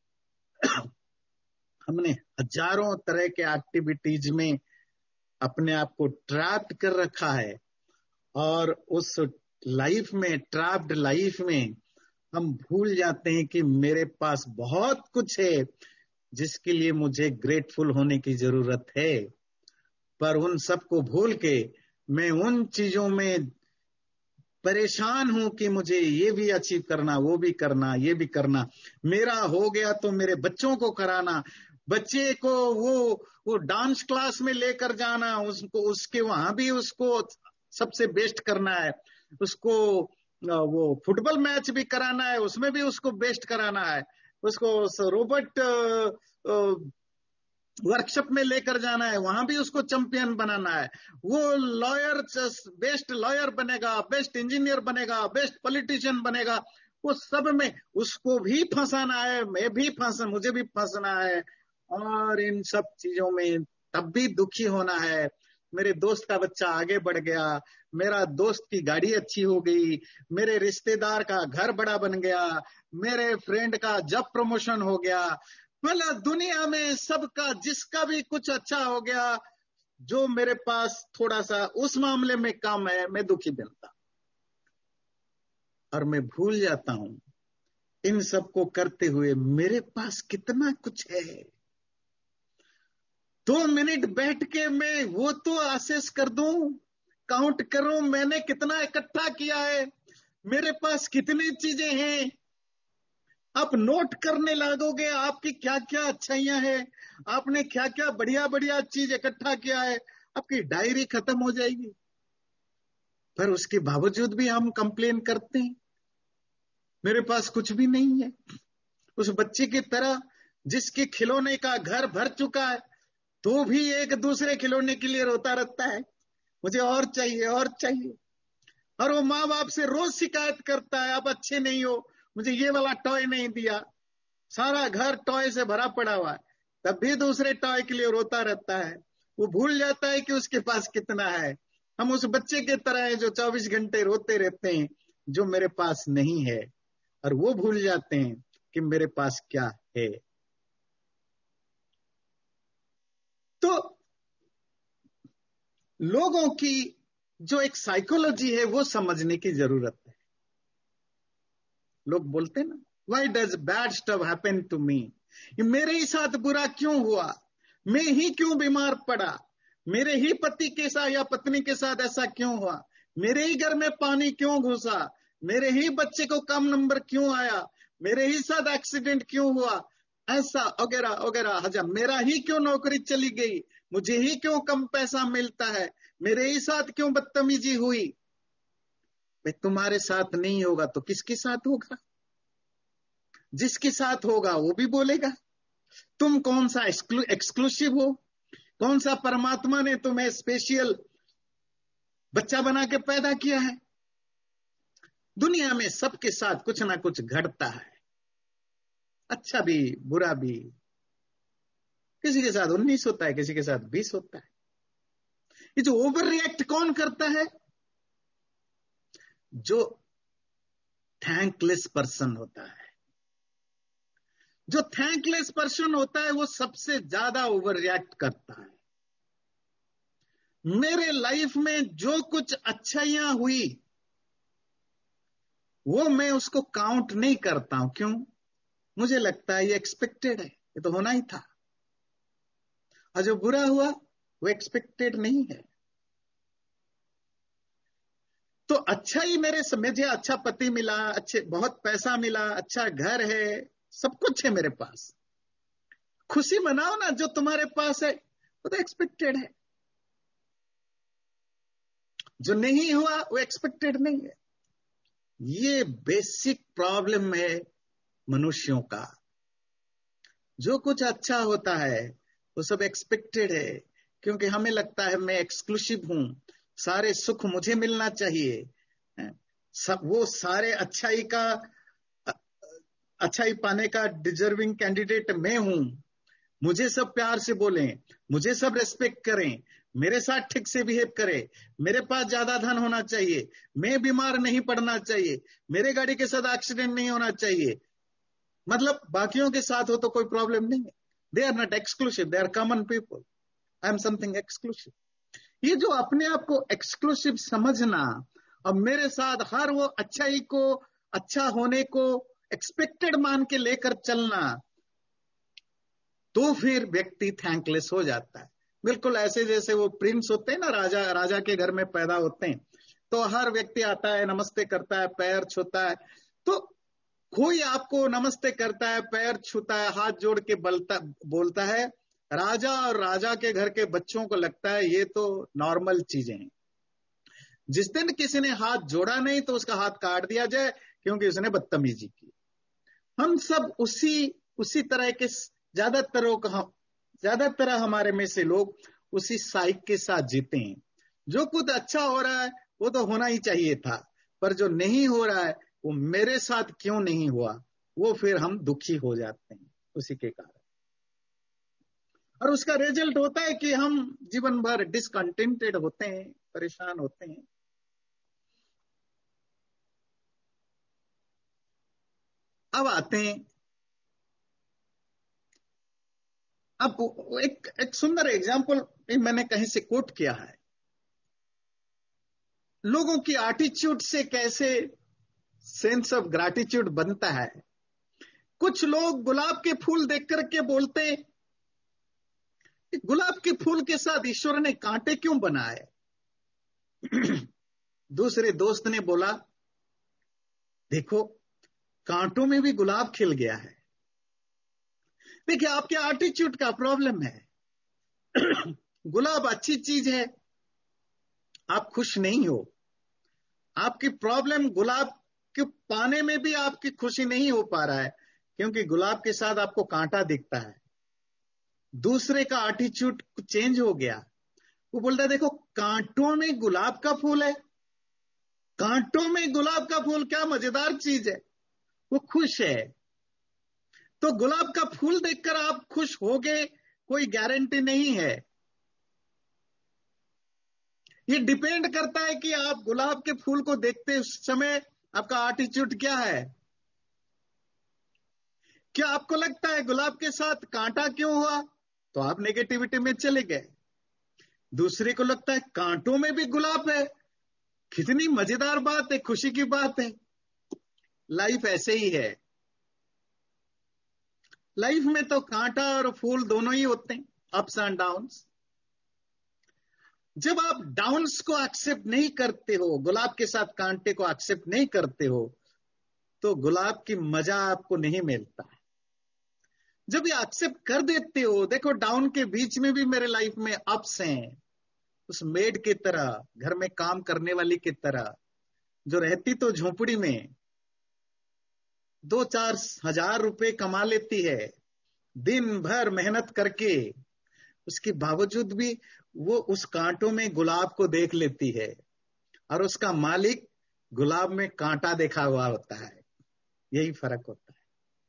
हमने हजारों तरह के एक्टिविटीज में अपने आप को ट्रैप्ड कर रखा है। और उस लाइफ में, ट्रैप्ड लाइफ में, हम भूल जाते हैं कि मेरे पास बहुत कुछ है जिसके लिए मुझे ग्रेटफुल होने की जरूरत है। पर उन सबको भूल के मैं उन चीजों में परेशान हूं कि मुझे ये भी अचीव करना, वो भी करना, ये भी करना, मेरा हो गया तो मेरे बच्चों को कराना, बच्चे को वो वो डांस क्लास में लेकर जाना, उसको उसके वहां भी उसको सबसे बेस्ट करना है, उसको वो फुटबॉल मैच भी कराना है, उसमें भी उसको बेस्ट कराना है, उसको रोबोट वर्कशॉप में लेकर जाना है, वहां भी उसको चैंपियन बनाना है, वो लॉयर बेस्ट लॉयर बनेगा, बेस्ट इंजीनियर बनेगा, बेस्ट पॉलिटिशियन बनेगा, वो सब में उसको भी फंसाना है, मैं भी फंसा मुझे भी फंसना है, और इन सब चीजों में तब भी दुखी होना है। मेरे दोस्त का बच्चा आगे बढ़ गया, मेरा दोस्त की गाड़ी अच्छी हो गई, मेरे रिश्तेदार का घर बड़ा बन गया, मेरे फ्रेंड का जॉब प्रमोशन हो गया, मतलब दुनिया में सबका जिसका भी कुछ अच्छा हो गया, जो मेरे पास थोड़ा सा उस मामले में कम है, मैं दुखी बनता और मैं भूल जाता हूं इन सबको करते हुए मेरे पास कितना कुछ है। दो मिनट बैठ के मैं वो तो असेस कर दूं, काउंट करूं मैंने कितना इकट्ठा किया है, मेरे पास कितनी चीजें हैं। आप नोट करने लगोगे आपकी क्या क्या अच्छाइयां हैं, आपने क्या क्या बढ़िया बढ़िया चीज इकट्ठा किया है, आपकी डायरी खत्म हो जाएगी। पर उसके बावजूद भी हम कंप्लेन करते हैं, मेरे पास कुछ भी नहीं है। उस बच्चे की तरह जिसके खिलौने का घर भर चुका है, तो भी एक दूसरे खिलौने के लिए रोता रहता है, मुझे और चाहिए और चाहिए। और वो माँ बाप से रोज शिकायत करता है, आप अच्छे नहीं हो, मुझे ये वाला टॉय नहीं दिया, सारा घर टॉय से भरा पड़ा हुआ है, तब भी दूसरे टॉय के लिए रोता रहता है। वो भूल जाता है कि उसके पास कितना है। हम उस बच्चे के तरह हैं जो चौबीस घंटे रोते रहते हैं जो मेरे पास नहीं है, और वो भूल जाते हैं कि मेरे पास क्या है। तो लोगों की जो एक साइकोलॉजी है वो समझने की जरूरत है। लोग बोलते हैं ना, why does bad stuff happen to me, मेरे ही साथ बुरा क्यों हुआ, मैं ही क्यों बीमार पड़ा, मेरे ही पति के साथ या पत्नी के साथ ऐसा क्यों हुआ, मेरे ही घर में पानी क्यों घुसा, मेरे ही बच्चे को कम नंबर क्यों आया, मेरे ही साथ एक्सीडेंट क्यों हुआ, ऐसा वगैरह वगैरह हजार, मेरा ही क्यों नौकरी चली गई, मुझे ही क्यों कम पैसा मिलता है, मेरे ही साथ क्यों बदतमीजी हुई। भाई तुम्हारे साथ नहीं होगा तो किसके साथ होगा, जिसके साथ होगा वो भी बोलेगा। तुम कौन सा एक्सक्लूसिव हो, कौन सा परमात्मा ने तुम्हें स्पेशल बच्चा बना के पैदा किया है। दुनिया में सबके साथ कुछ ना कुछ घटता है, अच्छा भी बुरा भी। किसी के साथ उन्नीस होता है, किसी के साथ बीस होता है। ये जो ओवर रिएक्ट कौन करता है, जो थैंकलेस पर्सन होता है। जो थैंकलेस पर्सन होता है वो सबसे ज्यादा ओवर रिएक्ट करता है। मेरे लाइफ में जो कुछ अच्छाइयां हुई वो मैं उसको काउंट नहीं करता हूं। क्यों? मुझे लगता है ये एक्सपेक्टेड है, ये तो होना ही था। और जो बुरा हुआ वो एक्सपेक्टेड नहीं है। तो अच्छा ही मेरे मुझे अच्छा पति मिला, अच्छे बहुत पैसा मिला, अच्छा घर है, सब कुछ है मेरे पास, खुशी मनाओ ना जो तुम्हारे पास है, वो तो एक्सपेक्टेड है। जो नहीं हुआ वो एक्सपेक्टेड नहीं है। ये बेसिक प्रॉब्लम है मनुष्यों का। जो कुछ अच्छा होता है वो सब एक्सपेक्टेड है, क्योंकि हमें लगता है मैं एक्सक्लूसिव हूं, सारे सुख मुझे मिलना चाहिए, सब वो सारे अच्छाई का अच्छाई पाने का डिजर्विंग कैंडिडेट मैं हूं, मुझे सब प्यार से बोलें, मुझे सब रेस्पेक्ट करें, मेरे साथ ठीक से बिहेव करें, मेरे पास ज्यादा धन होना चाहिए, मैं बीमार नहीं पड़ना चाहिए, मेरे गाड़ी के साथ एक्सीडेंट नहीं होना चाहिए। मतलब बाकियों के साथ हो तो कोई प्रॉब्लम नहीं है। They are not exclusive, they are common people, I am something exclusive. ये जो अपने आप को एक्सक्लूसिव समझना और मेरे साथ हर वो अच्छाई को, अच्छा होने को एक्सपेक्टेड मान के लेकर चलना, तो फिर व्यक्ति थैंकलेस हो जाता है। बिल्कुल ऐसे जैसे वो प्रिंस होते हैं ना, राजा राजा के घर में पैदा होते हैं, तो हर व्यक्ति आता है, नमस्ते करता है, पैर छूता है। तो कोई आपको नमस्ते करता है, पैर छूता है, हाथ जोड़ के बलता बोलता है, राजा और राजा के घर के बच्चों को लगता है ये तो नॉर्मल चीजें हैं। जिस दिन किसी ने हाथ जोड़ा नहीं तो उसका हाथ काट दिया जाए क्योंकि उसने बदतमीजी की। हम सब उसी उसी तरह के ज्यादातर ज्यादातर हमारे में से लोग उसी साइक के साथ जीते हैं। जो कुछ अच्छा हो रहा है वो तो होना ही चाहिए था, पर जो नहीं हो रहा है वो मेरे साथ क्यों नहीं हुआ, वो फिर हम दुखी हो जाते हैं उसी के कारण। और उसका रिजल्ट होता है कि हम जीवन भर डिसकंटेंटेड होते हैं, परेशान होते हैं। अब आते हैं, अब एक एक सुंदर एग्जाम्पल मैंने कहीं से कोट किया है, लोगों की एटीट्यूड से कैसे सेंस ऑफ ग्रैटिट्यूड बनता है। कुछ लोग गुलाब के फूल देख करके बोलते, गुलाब के फूल के साथ ईश्वर ने कांटे क्यों बनाए। दूसरे दोस्त ने बोला, देखो कांटों में भी गुलाब खिल गया है। देखिए आपके एटीट्यूड का प्रॉब्लम है। गुलाब अच्छी चीज है, आप खुश नहीं हो। आपकी प्रॉब्लम गुलाब के पाने में भी आपकी खुशी नहीं हो पा रहा है क्योंकि गुलाब के साथ आपको कांटा दिखता है। दूसरे का एटीट्यूड चेंज हो गया, वो बोलता है देखो कांटों में गुलाब का फूल है, कांटों में गुलाब का फूल क्या मजेदार चीज है, वो खुश है। तो गुलाब का फूल देखकर आप खुश होगे कोई गारंटी नहीं है। ये डिपेंड करता है कि आप गुलाब के फूल को देखते उस समय आपका एटीट्यूड क्या है। क्या आपको लगता है गुलाब के साथ कांटा क्यों हुआ, तो आप नेगेटिविटी में चले गए। दूसरे को लगता है कांटों में भी गुलाब है, कितनी मजेदार बात है, खुशी की बात है। लाइफ ऐसे ही है, लाइफ में तो कांटा और फूल दोनों ही होते हैं, अप्स एंड डाउन्स। जब आप डाउन्स को एक्सेप्ट नहीं करते हो, गुलाब के साथ कांटे को एक्सेप्ट नहीं करते हो, तो गुलाब की मजा आपको नहीं मिलता। जब ये एक्सेप्ट कर देते हो, देखो डाउन के बीच में भी मेरे लाइफ में अप्स हैं। उस मेड की तरह, घर में काम करने वाली की तरह, जो रहती तो झोपड़ी में, दो चार हजार रुपए कमा लेती है दिन भर मेहनत करके, उसके बावजूद भी वो उस कांटों में गुलाब को देख लेती है और उसका मालिक गुलाब में कांटा देखा हुआ होता है। यही फर्क होता है।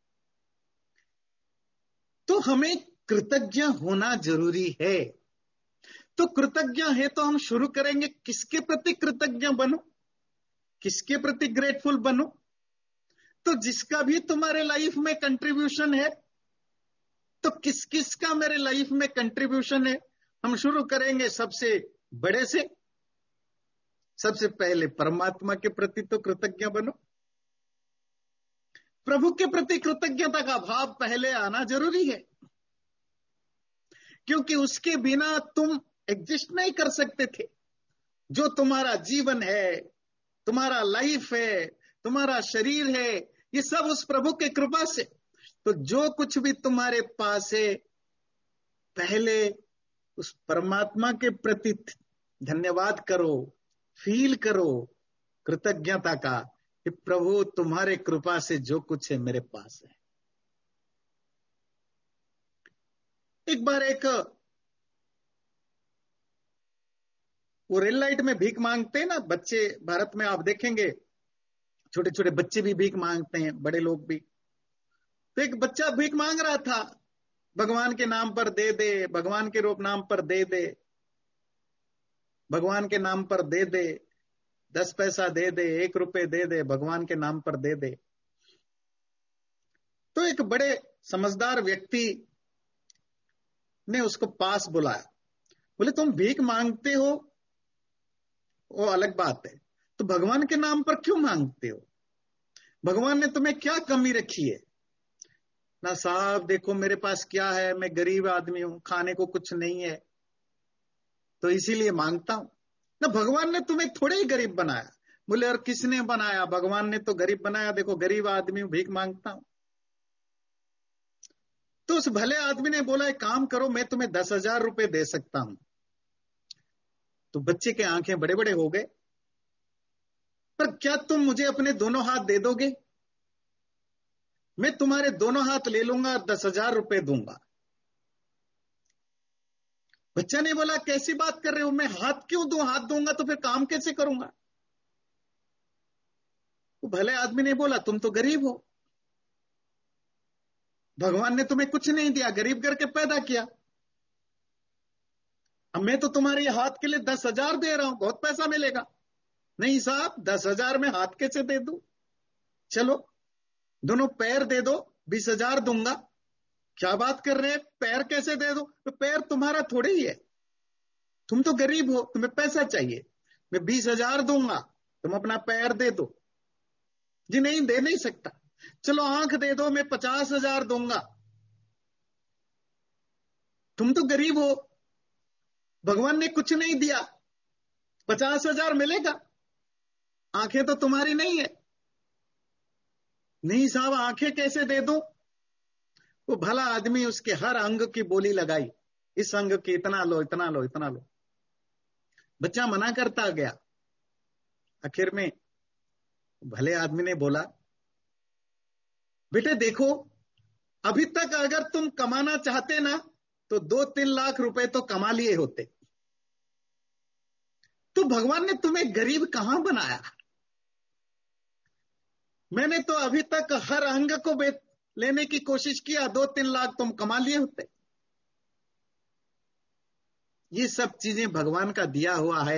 तो हमें कृतज्ञ होना जरूरी है। तो कृतज्ञ है तो हम शुरू करेंगे, किसके प्रति कृतज्ञ बनो, किसके प्रति ग्रेटफुल बनो। तो जिसका भी तुम्हारे लाइफ में कंट्रीब्यूशन है, तो किस किस का मेरे लाइफ में कंट्रीब्यूशन है, हम शुरू करेंगे सबसे बड़े से। सबसे पहले परमात्मा के प्रति तो कृतज्ञ बनो। प्रभु के प्रति कृतज्ञता का भाव पहले आना जरूरी है, क्योंकि उसके बिना तुम एग्जिस्ट नहीं कर सकते थे। जो तुम्हारा जीवन है, तुम्हारा लाइफ है, तुम्हारा शरीर है, ये सब उस प्रभु के कृपा से। तो जो कुछ भी तुम्हारे पास है, पहले उस परमात्मा के प्रति धन्यवाद करो, फील करो कृतज्ञता का कि प्रभु तुम्हारे कृपा से जो कुछ है मेरे पास है। एक बार एक वो रेल लाइट में भीख मांगते हैं ना बच्चे, भारत में आप देखेंगे छोटे छोटे बच्चे भी भीख मांगते हैं, बड़े लोग भी। तो एक बच्चा भीख मांग रहा था, भगवान के नाम पर दे दे, भगवान के रूप नाम पर दे दे, भगवान के नाम पर दे दे, दस पैसा दे दे, एक रुपए दे दे, भगवान के नाम पर दे दे। तो एक बड़े समझदार व्यक्ति ने उसको पास बुलाया, बोले तुम भीख मांगते हो वो अलग बात है, तो भगवान के नाम पर क्यों मांगते हो, भगवान ने तुम्हें क्या कमी रखी है। ना साहब देखो मेरे पास क्या है, मैं गरीब आदमी हूं, खाने को कुछ नहीं है, तो इसीलिए मांगता हूं। ना भगवान ने तुम्हें थोड़े ही गरीब बनाया। बोले और किसने बनाया? भगवान ने तो गरीब बनाया। देखो गरीब आदमी भीख मांगता हूं। तो उस भले आदमी ने बोला एक काम करो, मैं तुम्हें दस हजार रुपए दे सकता हूं। तो बच्चे के आंखें बड़े बड़े हो गए, पर क्या तुम मुझे अपने दोनों हाथ दे दोगे? मैं तुम्हारे दोनों हाथ ले लूंगा और दस हजार रुपए दूंगा। बच्चा ने बोला कैसी बात कर रहे हो, मैं हाथ क्यों दूं? हाथ दूंगा तो फिर काम कैसे करूंगा? तो भले आदमी ने बोला तुम तो गरीब हो, भगवान ने तुम्हें कुछ नहीं दिया, गरीब करके पैदा किया। अब मैं तो तुम्हारे हाथ के लिए दस हजार दे रहा हूं, बहुत पैसा मिलेगा। नहीं साहब, दस हजार में हाथ कैसे दे दूं? चलो दोनों पैर दे दो, बीस हजार दूंगा। क्या बात कर रहे हैं, पैर कैसे दे दो? तो पैर तुम्हारा थोड़े ही है, तुम तो गरीब हो, तुम्हें पैसा चाहिए, मैं बीस हजार दूंगा, तुम अपना पैर दे दो। जी नहीं, दे नहीं सकता। चलो आंख दे दो, मैं पचास हजार दूंगा। तुम तो गरीब हो, भगवान ने कुछ नहीं दिया, पचास हजार मिलेगा, आंखें तो तुम्हारी नहीं है। नहीं साहब, आंखें कैसे दे दूं? वो भला आदमी उसके हर अंग की बोली लगाई, इस अंग की इतना लो, इतना लो, इतना लो। बच्चा मना करता गया। आखिर में भले आदमी ने बोला बेटे देखो, अभी तक अगर तुम कमाना चाहते ना तो दो तीन लाख रुपए तो कमा लिए होते। तो भगवान ने तुम्हें गरीब कहां बनाया? मैंने तो अभी तक हर अंग को बेच लेने की कोशिश किया, दो तीन लाख तुम कमा लिए होते। ये सब चीजें भगवान का दिया हुआ है।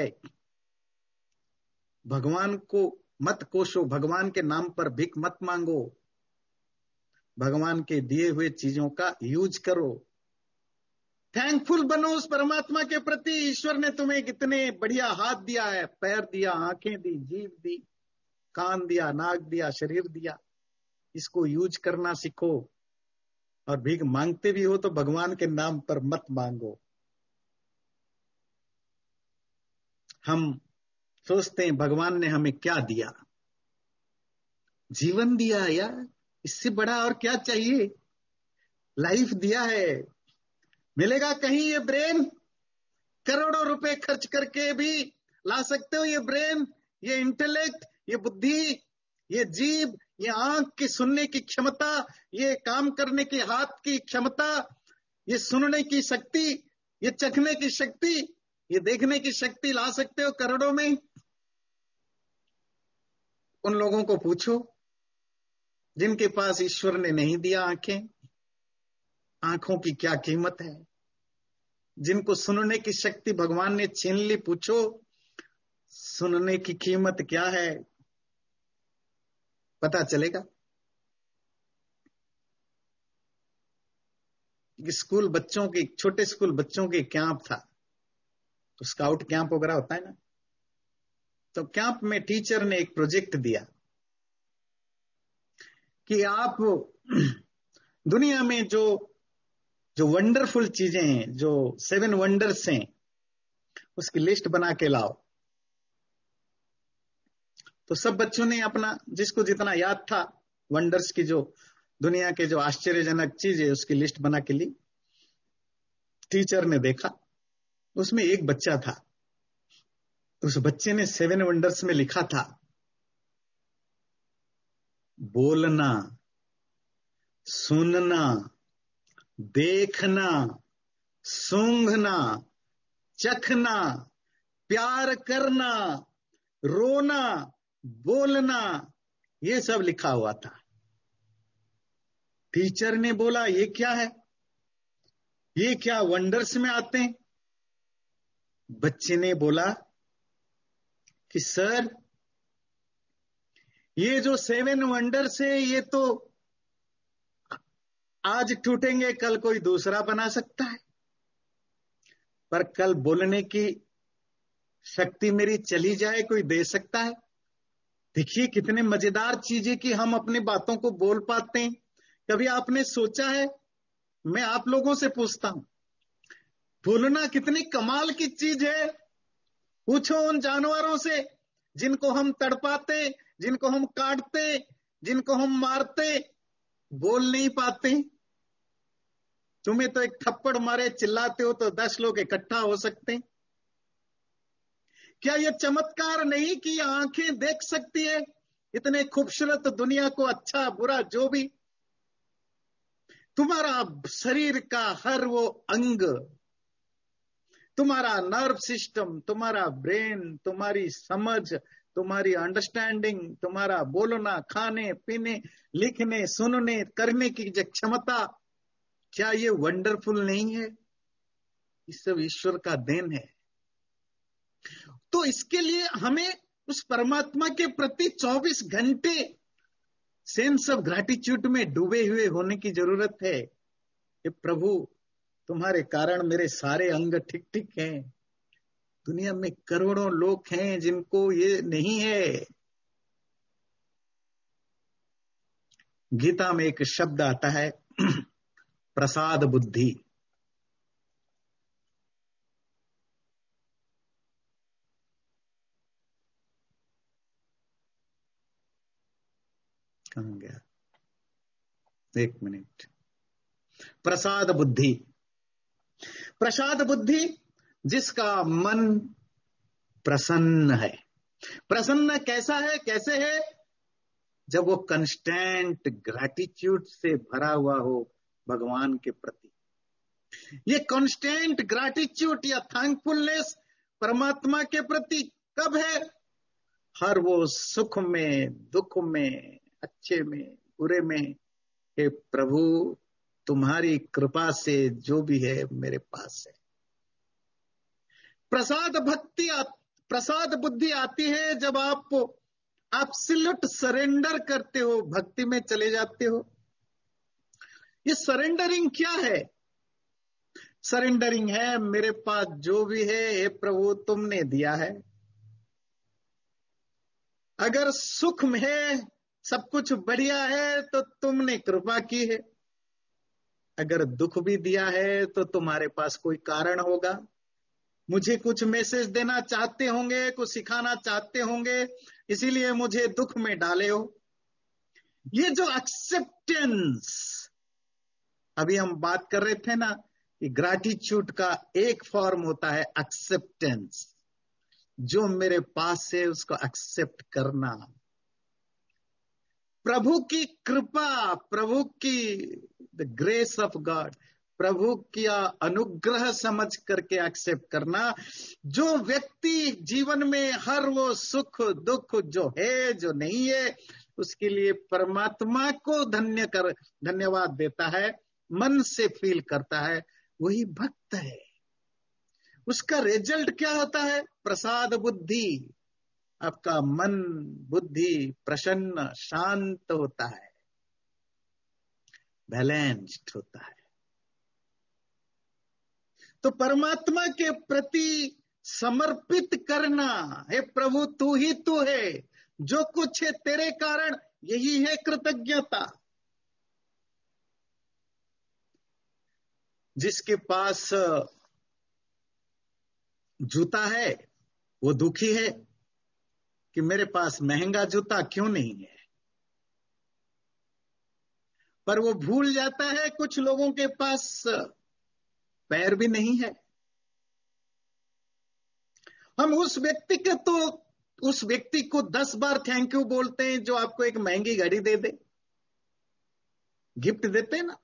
भगवान को मत कोसो, भगवान के नाम पर भिख मत मांगो, भगवान के दिए हुए चीजों का यूज करो। थैंकफुल बनो उस परमात्मा के प्रति। ईश्वर ने तुम्हें कितने बढ़िया हाथ दिया है, पैर दिया, आंखें दी, जीभ दी, कान दिया, नाक दिया, शरीर दिया। इसको यूज करना सीखो। और भीख मांगते भी हो तो भगवान के नाम पर मत मांगो। हम सोचते हैं भगवान ने हमें क्या दिया? जीवन दिया यार, इससे बड़ा और क्या चाहिए? लाइफ दिया है। मिलेगा कहीं ये ब्रेन? करोड़ों रुपए खर्च करके भी ला सकते हो ये ब्रेन, ये इंटेलेक्ट, ये बुद्धि, ये जीभ, ये आंख की सुनने की क्षमता, ये काम करने की हाथ की क्षमता, ये सुनने की शक्ति, ये चखने की शक्ति, ये देखने की शक्ति ला सकते हो करोड़ों में? उन लोगों को पूछो जिनके पास ईश्वर ने नहीं दिया आंखें, आंखों की क्या कीमत है। जिनको सुनने की शक्ति भगवान ने छीन ली, पूछो सुनने की कीमत क्या है, पता चलेगा। स्कूल बच्चों की, छोटे स्कूल बच्चों की कैंप था, तो स्काउट कैंप वगैरह होता है ना, तो कैंप में टीचर ने एक प्रोजेक्ट दिया कि आप दुनिया में जो जो वंडरफुल चीजें हैं, जो सेवन वंडर्स हैं, उसकी लिस्ट बना के लाओ। तो सब बच्चों ने अपना, जिसको जितना याद था, वंडर्स की, जो दुनिया के जो आश्चर्यजनक चीज है, उसकी लिस्ट बना के ली। टीचर ने देखा, उसमें एक बच्चा था, उस बच्चे ने सेवन वंडर्स में लिखा था बोलना, सुनना, देखना, सूंघना, चखना, प्यार करना, रोना, बोलना, ये सब लिखा हुआ था। टीचर ने बोला ये क्या है, ये क्या वंडर्स में आते हैं? बच्चे ने बोला कि सर, ये जो सेवन वंडर्स है, ये तो आज टूटेंगे, कल कोई दूसरा बना सकता है, पर कल बोलने की शक्ति मेरी चली जाए, कोई दे सकता है? देखिए कितने मजेदार चीजें कि हम अपनी बातों को बोल पाते हैं। कभी आपने सोचा है? मैं आप लोगों से पूछता हूं, बोलना कितनी कमाल की चीज है। पूछो उन जानवरों से जिनको हम तड़पाते, जिनको हम काटते, जिनको हम मारते, बोल नहीं पाते। तुम्हें तो एक थप्पड़ मारे चिल्लाते हो तो दस लोग इकट्ठा हो सकते। क्या यह चमत्कार नहीं कि ये आंखें देख सकती है इतने खूबसूरत दुनिया को, अच्छा बुरा जो भी? तुम्हारा शरीर का हर वो अंग, तुम्हारा नर्व सिस्टम, तुम्हारा ब्रेन, तुम्हारी समझ, तुम्हारी अंडरस्टैंडिंग, तुम्हारा बोलना, खाने पीने, लिखने, सुनने, करने की जो क्षमता, क्या ये वंडरफुल नहीं है? ये सब ईश्वर का देन है। तो इसके लिए हमें उस परमात्मा के प्रति चौबीस घंटे सेंस ऑफ ग्रैटिट्यूड में डूबे हुए होने की जरूरत है कि प्रभु तुम्हारे कारण मेरे सारे अंग ठीक ठीक हैं। दुनिया में करोड़ों लोग हैं जिनको ये नहीं है। गीता में एक शब्द आता है प्रसाद बुद्धि। कहां गया? एक मिनट। प्रसाद बुद्धि, प्रसाद बुद्धि जिसका मन प्रसन्न है। प्रसन्न कैसा है? कैसे है? जब वो कंस्टेंट ग्रैटिट्यूड से भरा हुआ हो भगवान के प्रति। ये कांस्टेंट ग्रैटिट्यूड या थैंकफुलनेस परमात्मा के प्रति कब है? हर वो सुख में, दुख में, अच्छे में, बुरे में, हे प्रभु तुम्हारी कृपा से जो भी है मेरे पास है। प्रसाद भक्ति, प्रसाद बुद्धि आती है जब आप एब्सोल्यूट सरेंडर करते हो, भक्ति में चले जाते हो। ये सरेंडरिंग क्या है? सरेंडरिंग है मेरे पास जो भी है हे प्रभु तुमने दिया है। अगर सुख में है, सब कुछ बढ़िया है तो तुमने कृपा की है। अगर दुख भी दिया है तो तुम्हारे पास कोई कारण होगा। मुझे कुछ मैसेज देना चाहते होंगे, कुछ सिखाना चाहते होंगे, इसीलिए मुझे दुख में डाले हो। ये जो एक्सेप्टेंस अभी हम बात कर रहे थे ना, कि ग्रैटिट्यूड का एक फॉर्म होता है एक्सेप्टेंस। जो मेरे पास है उसको एक्सेप्ट करना। प्रभु की कृपा, प्रभु की द ग्रेस ऑफ गॉड, प्रभु की अनुग्रह समझ करके एक्सेप्ट करना। जो व्यक्ति जीवन में हर वो सुख दुख जो है जो नहीं है उसके लिए परमात्मा को धन्य कर धन्यवाद देता है, मन से फील करता है, वही भक्त है। उसका रिजल्ट क्या होता है? प्रसाद बुद्धि। आपका मन बुद्धि प्रसन्न शांत होता है, बैलेंस्ड होता है। तो परमात्मा के प्रति समर्पित करना, हे प्रभु तू ही तू है, जो कुछ है तेरे कारण, यही है कृतज्ञता। जिसके पास जूता है वो दुखी है कि मेरे पास महंगा जूता क्यों नहीं है, पर वो भूल जाता है कुछ लोगों के पास पैर भी नहीं है। हम उस व्यक्ति के तो उस व्यक्ति को दस बार थैंक यू बोलते हैं जो आपको एक महंगी घड़ी दे दे, गिफ्ट देते हैं ना,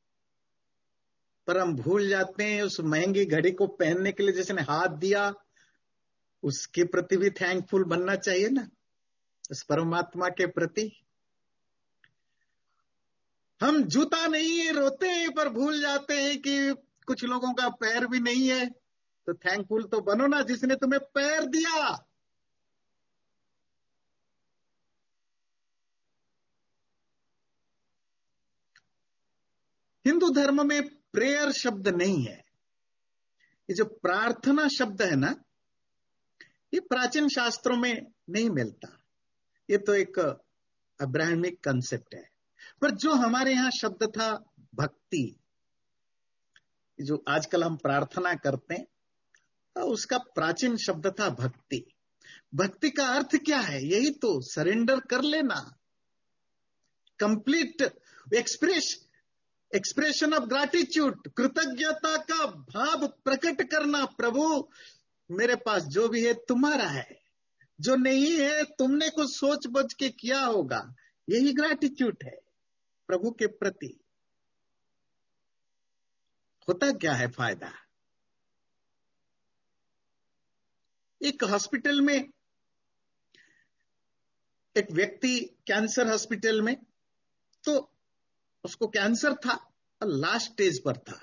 पर हम भूल जाते हैं उस महंगी घड़ी को पहनने के लिए जिसने हाथ दिया उसके प्रति भी थैंकफुल बनना चाहिए ना, उस परमात्मा के प्रति। हम जूता नहीं है रोते हैं, पर भूल जाते हैं कि कुछ लोगों का पैर भी नहीं है, तो थैंकफुल तो बनो ना जिसने तुम्हें पैर दिया। हिंदू धर्म में प्रेयर शब्द नहीं है। ये जो प्रार्थना शब्द है ना, ये प्राचीन शास्त्रों में नहीं मिलता। ये तो एक अब्राहमिक कंसेप्ट है। पर जो हमारे यहां शब्द था भक्ति, जो आजकल हम प्रार्थना करते हैं, उसका प्राचीन शब्द था भक्ति। भक्ति का अर्थ क्या है? यही तो, सरेंडर कर लेना, complete express expression of gratitude, कृतज्ञता का भाव प्रकट करना। प्रभु मेरे पास जो भी है तुम्हारा है, जो नहीं है तुमने कुछ सोच बच के किया होगा। यही ग्रैटिट्यूड है प्रभु के प्रति। होता क्या है फायदा? एक हॉस्पिटल में एक व्यक्ति, कैंसर हॉस्पिटल में, तो उसको कैंसर था और लास्ट स्टेज पर था।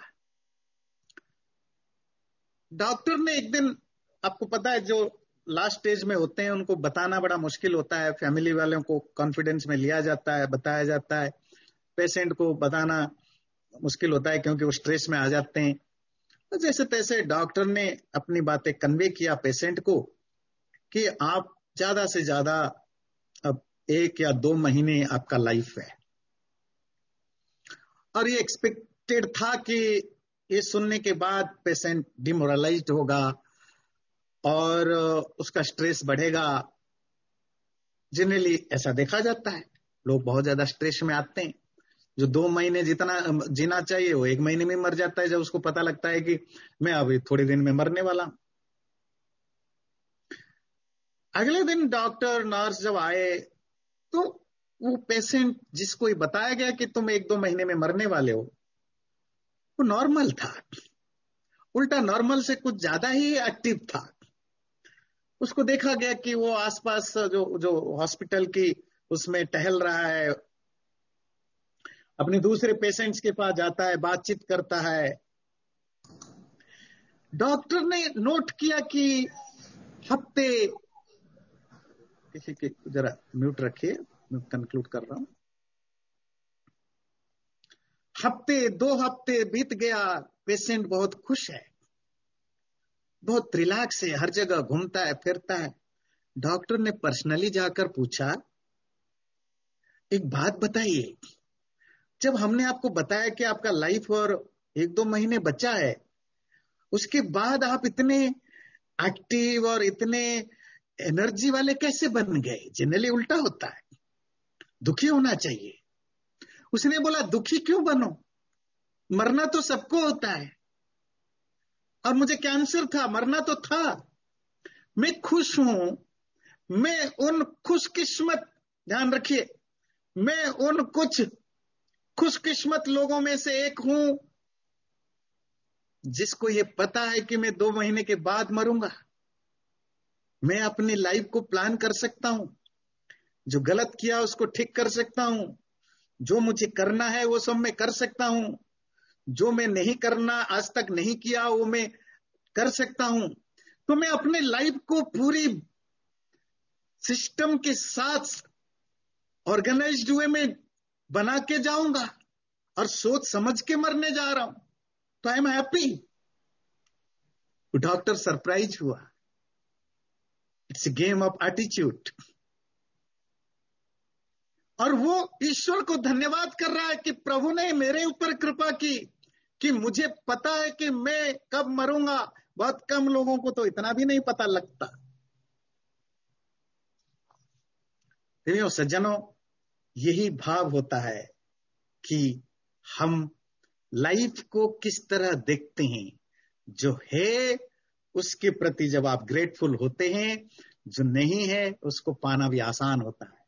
डॉक्टर ने एक दिन, आपको पता है जो लास्ट स्टेज में होते हैं उनको बताना बड़ा मुश्किल होता है, फैमिली वालों को कॉन्फिडेंस में लिया जाता है, बताया जाता है, पेशेंट को बताना मुश्किल होता है क्योंकि वो स्ट्रेस में आ जाते हैं। तो जैसे तैसे डॉक्टर ने अपनी बातें कन्वे किया पेशेंट को कि आप ज्यादा से ज्यादा अब एक या दो महीने आपका लाइफ है। और ये एक्सपेक्टेड था कि ये सुनने के बाद पेशेंट डिमोरलाइज्ड होगा और उसका स्ट्रेस बढ़ेगा। जनरली ऐसा देखा जाता है, लोग बहुत ज्यादा स्ट्रेस में आते हैं। जो दो महीने जितना जीना चाहिए वो एक महीने में मर जाता है जब उसको पता लगता है कि मैं अभी थोड़े दिन में मरने वाला हूं। अगले दिन डॉक्टर नर्स जब आए तो वो पेशेंट जिसको ये बताया गया कि तुम एक दो महीने में मरने वाले हो, वो नॉर्मल था, उल्टा नॉर्मल से कुछ ज्यादा ही एक्टिव था। उसको देखा गया कि वो आसपास जो जो हॉस्पिटल की उसमें टहल रहा है, अपने दूसरे पेशेंट्स के पास जाता है, बातचीत करता है। डॉक्टर ने नोट किया कि हफ्ते, किसी के जरा म्यूट रखिए, मैं कंक्लूड कर रहा हूं। हफ्ते दो हफ्ते बीत गया, पेशेंट बहुत खुश है, बहुत रिलैक्स है, हर जगह घूमता है फिरता है। डॉक्टर ने पर्सनली जाकर पूछा, एक बात बताइए, जब हमने आपको बताया कि आपका लाइफ और एक दो महीने बचा है, उसके बाद आप इतने एक्टिव और इतने एनर्जी वाले कैसे बन गए? जनरली उल्टा होता है, दुखी होना चाहिए। उसने बोला, दुखी क्यों बनो, मरना तो सबको होता है, और मुझे कैंसर था, मरना तो था। मैं खुश हूं, मैं उन खुशकिस्मत, ध्यान रखिए, मैं उन कुछ खुशकिस्मत लोगों में से एक हूं जिसको ये पता है कि मैं दो महीने के बाद मरूंगा। मैं अपनी लाइफ को प्लान कर सकता हूं, जो गलत किया उसको ठीक कर सकता हूं, जो मुझे करना है वो सब मैं कर सकता हूं, जो मैं नहीं करना, आज तक नहीं किया, वो मैं कर सकता हूं। तो मैं अपने लाइफ को पूरी सिस्टम के साथ ऑर्गेनाइज्ड वे में बना के जाऊंगा और सोच समझ के मरने जा रहा हूं, तो I am happy. Doctor surprise हुआ। It's a game of attitude. और वो ईश्वर को धन्यवाद कर रहा है कि प्रभु ने मेरे ऊपर कृपा की कि मुझे पता है कि मैं कब मरूंगा। बहुत कम लोगों को तो इतना भी नहीं पता लगता। प्रियो सज्जनों, यही भाव होता है कि हम लाइफ को किस तरह देखते हैं। जो है उसके प्रति जब आप ग्रेटफुल होते हैं, जो नहीं है उसको पाना भी आसान होता है।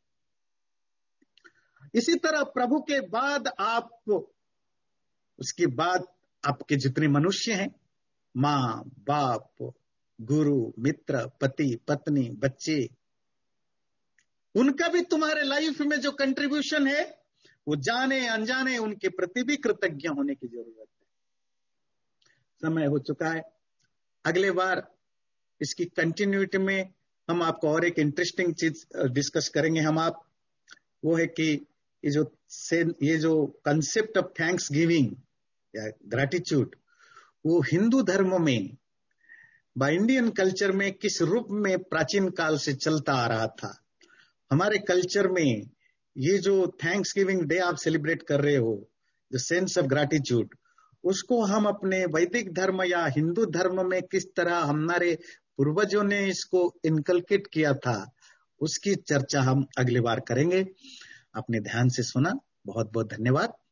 इसी तरह प्रभु के बाद आप, उसके बाद आपके जितने मनुष्य हैं, माँ बाप, गुरु, मित्र, पति पत्नी, बच्चे, उनका भी तुम्हारे लाइफ में जो कंट्रीब्यूशन है, वो जाने अनजाने उनके प्रति भी कृतज्ञ होने की जरूरत है। समय हो चुका है। अगले बार इसकी कंटिन्यूटी में हम आपको और एक इंटरेस्टिंग चीज डिस्कस करेंगे। हम आप वो है कि ये जो ये जो कंसेप्ट ऑफ थैंक्स गिविंग या ग्रैटिट्यूड, वो हिंदू धर्म में बाय इंडियन कल्चर में किस रूप में प्राचीन काल से चलता आ रहा था। हमारे कल्चर में ये जो थैंक्स गिविंग डे आप सेलिब्रेट कर रहे हो, द सेंस ऑफ ग्रैटिट्यूड, उसको हम अपने वैदिक धर्म या हिंदू धर्म में किस तरह हमारे पूर्वजों ने इसको इनकलकेट किया था, उसकी चर्चा हम अगली बार करेंगे। आपने ध्यान से सुना, बहुत बहुत धन्यवाद।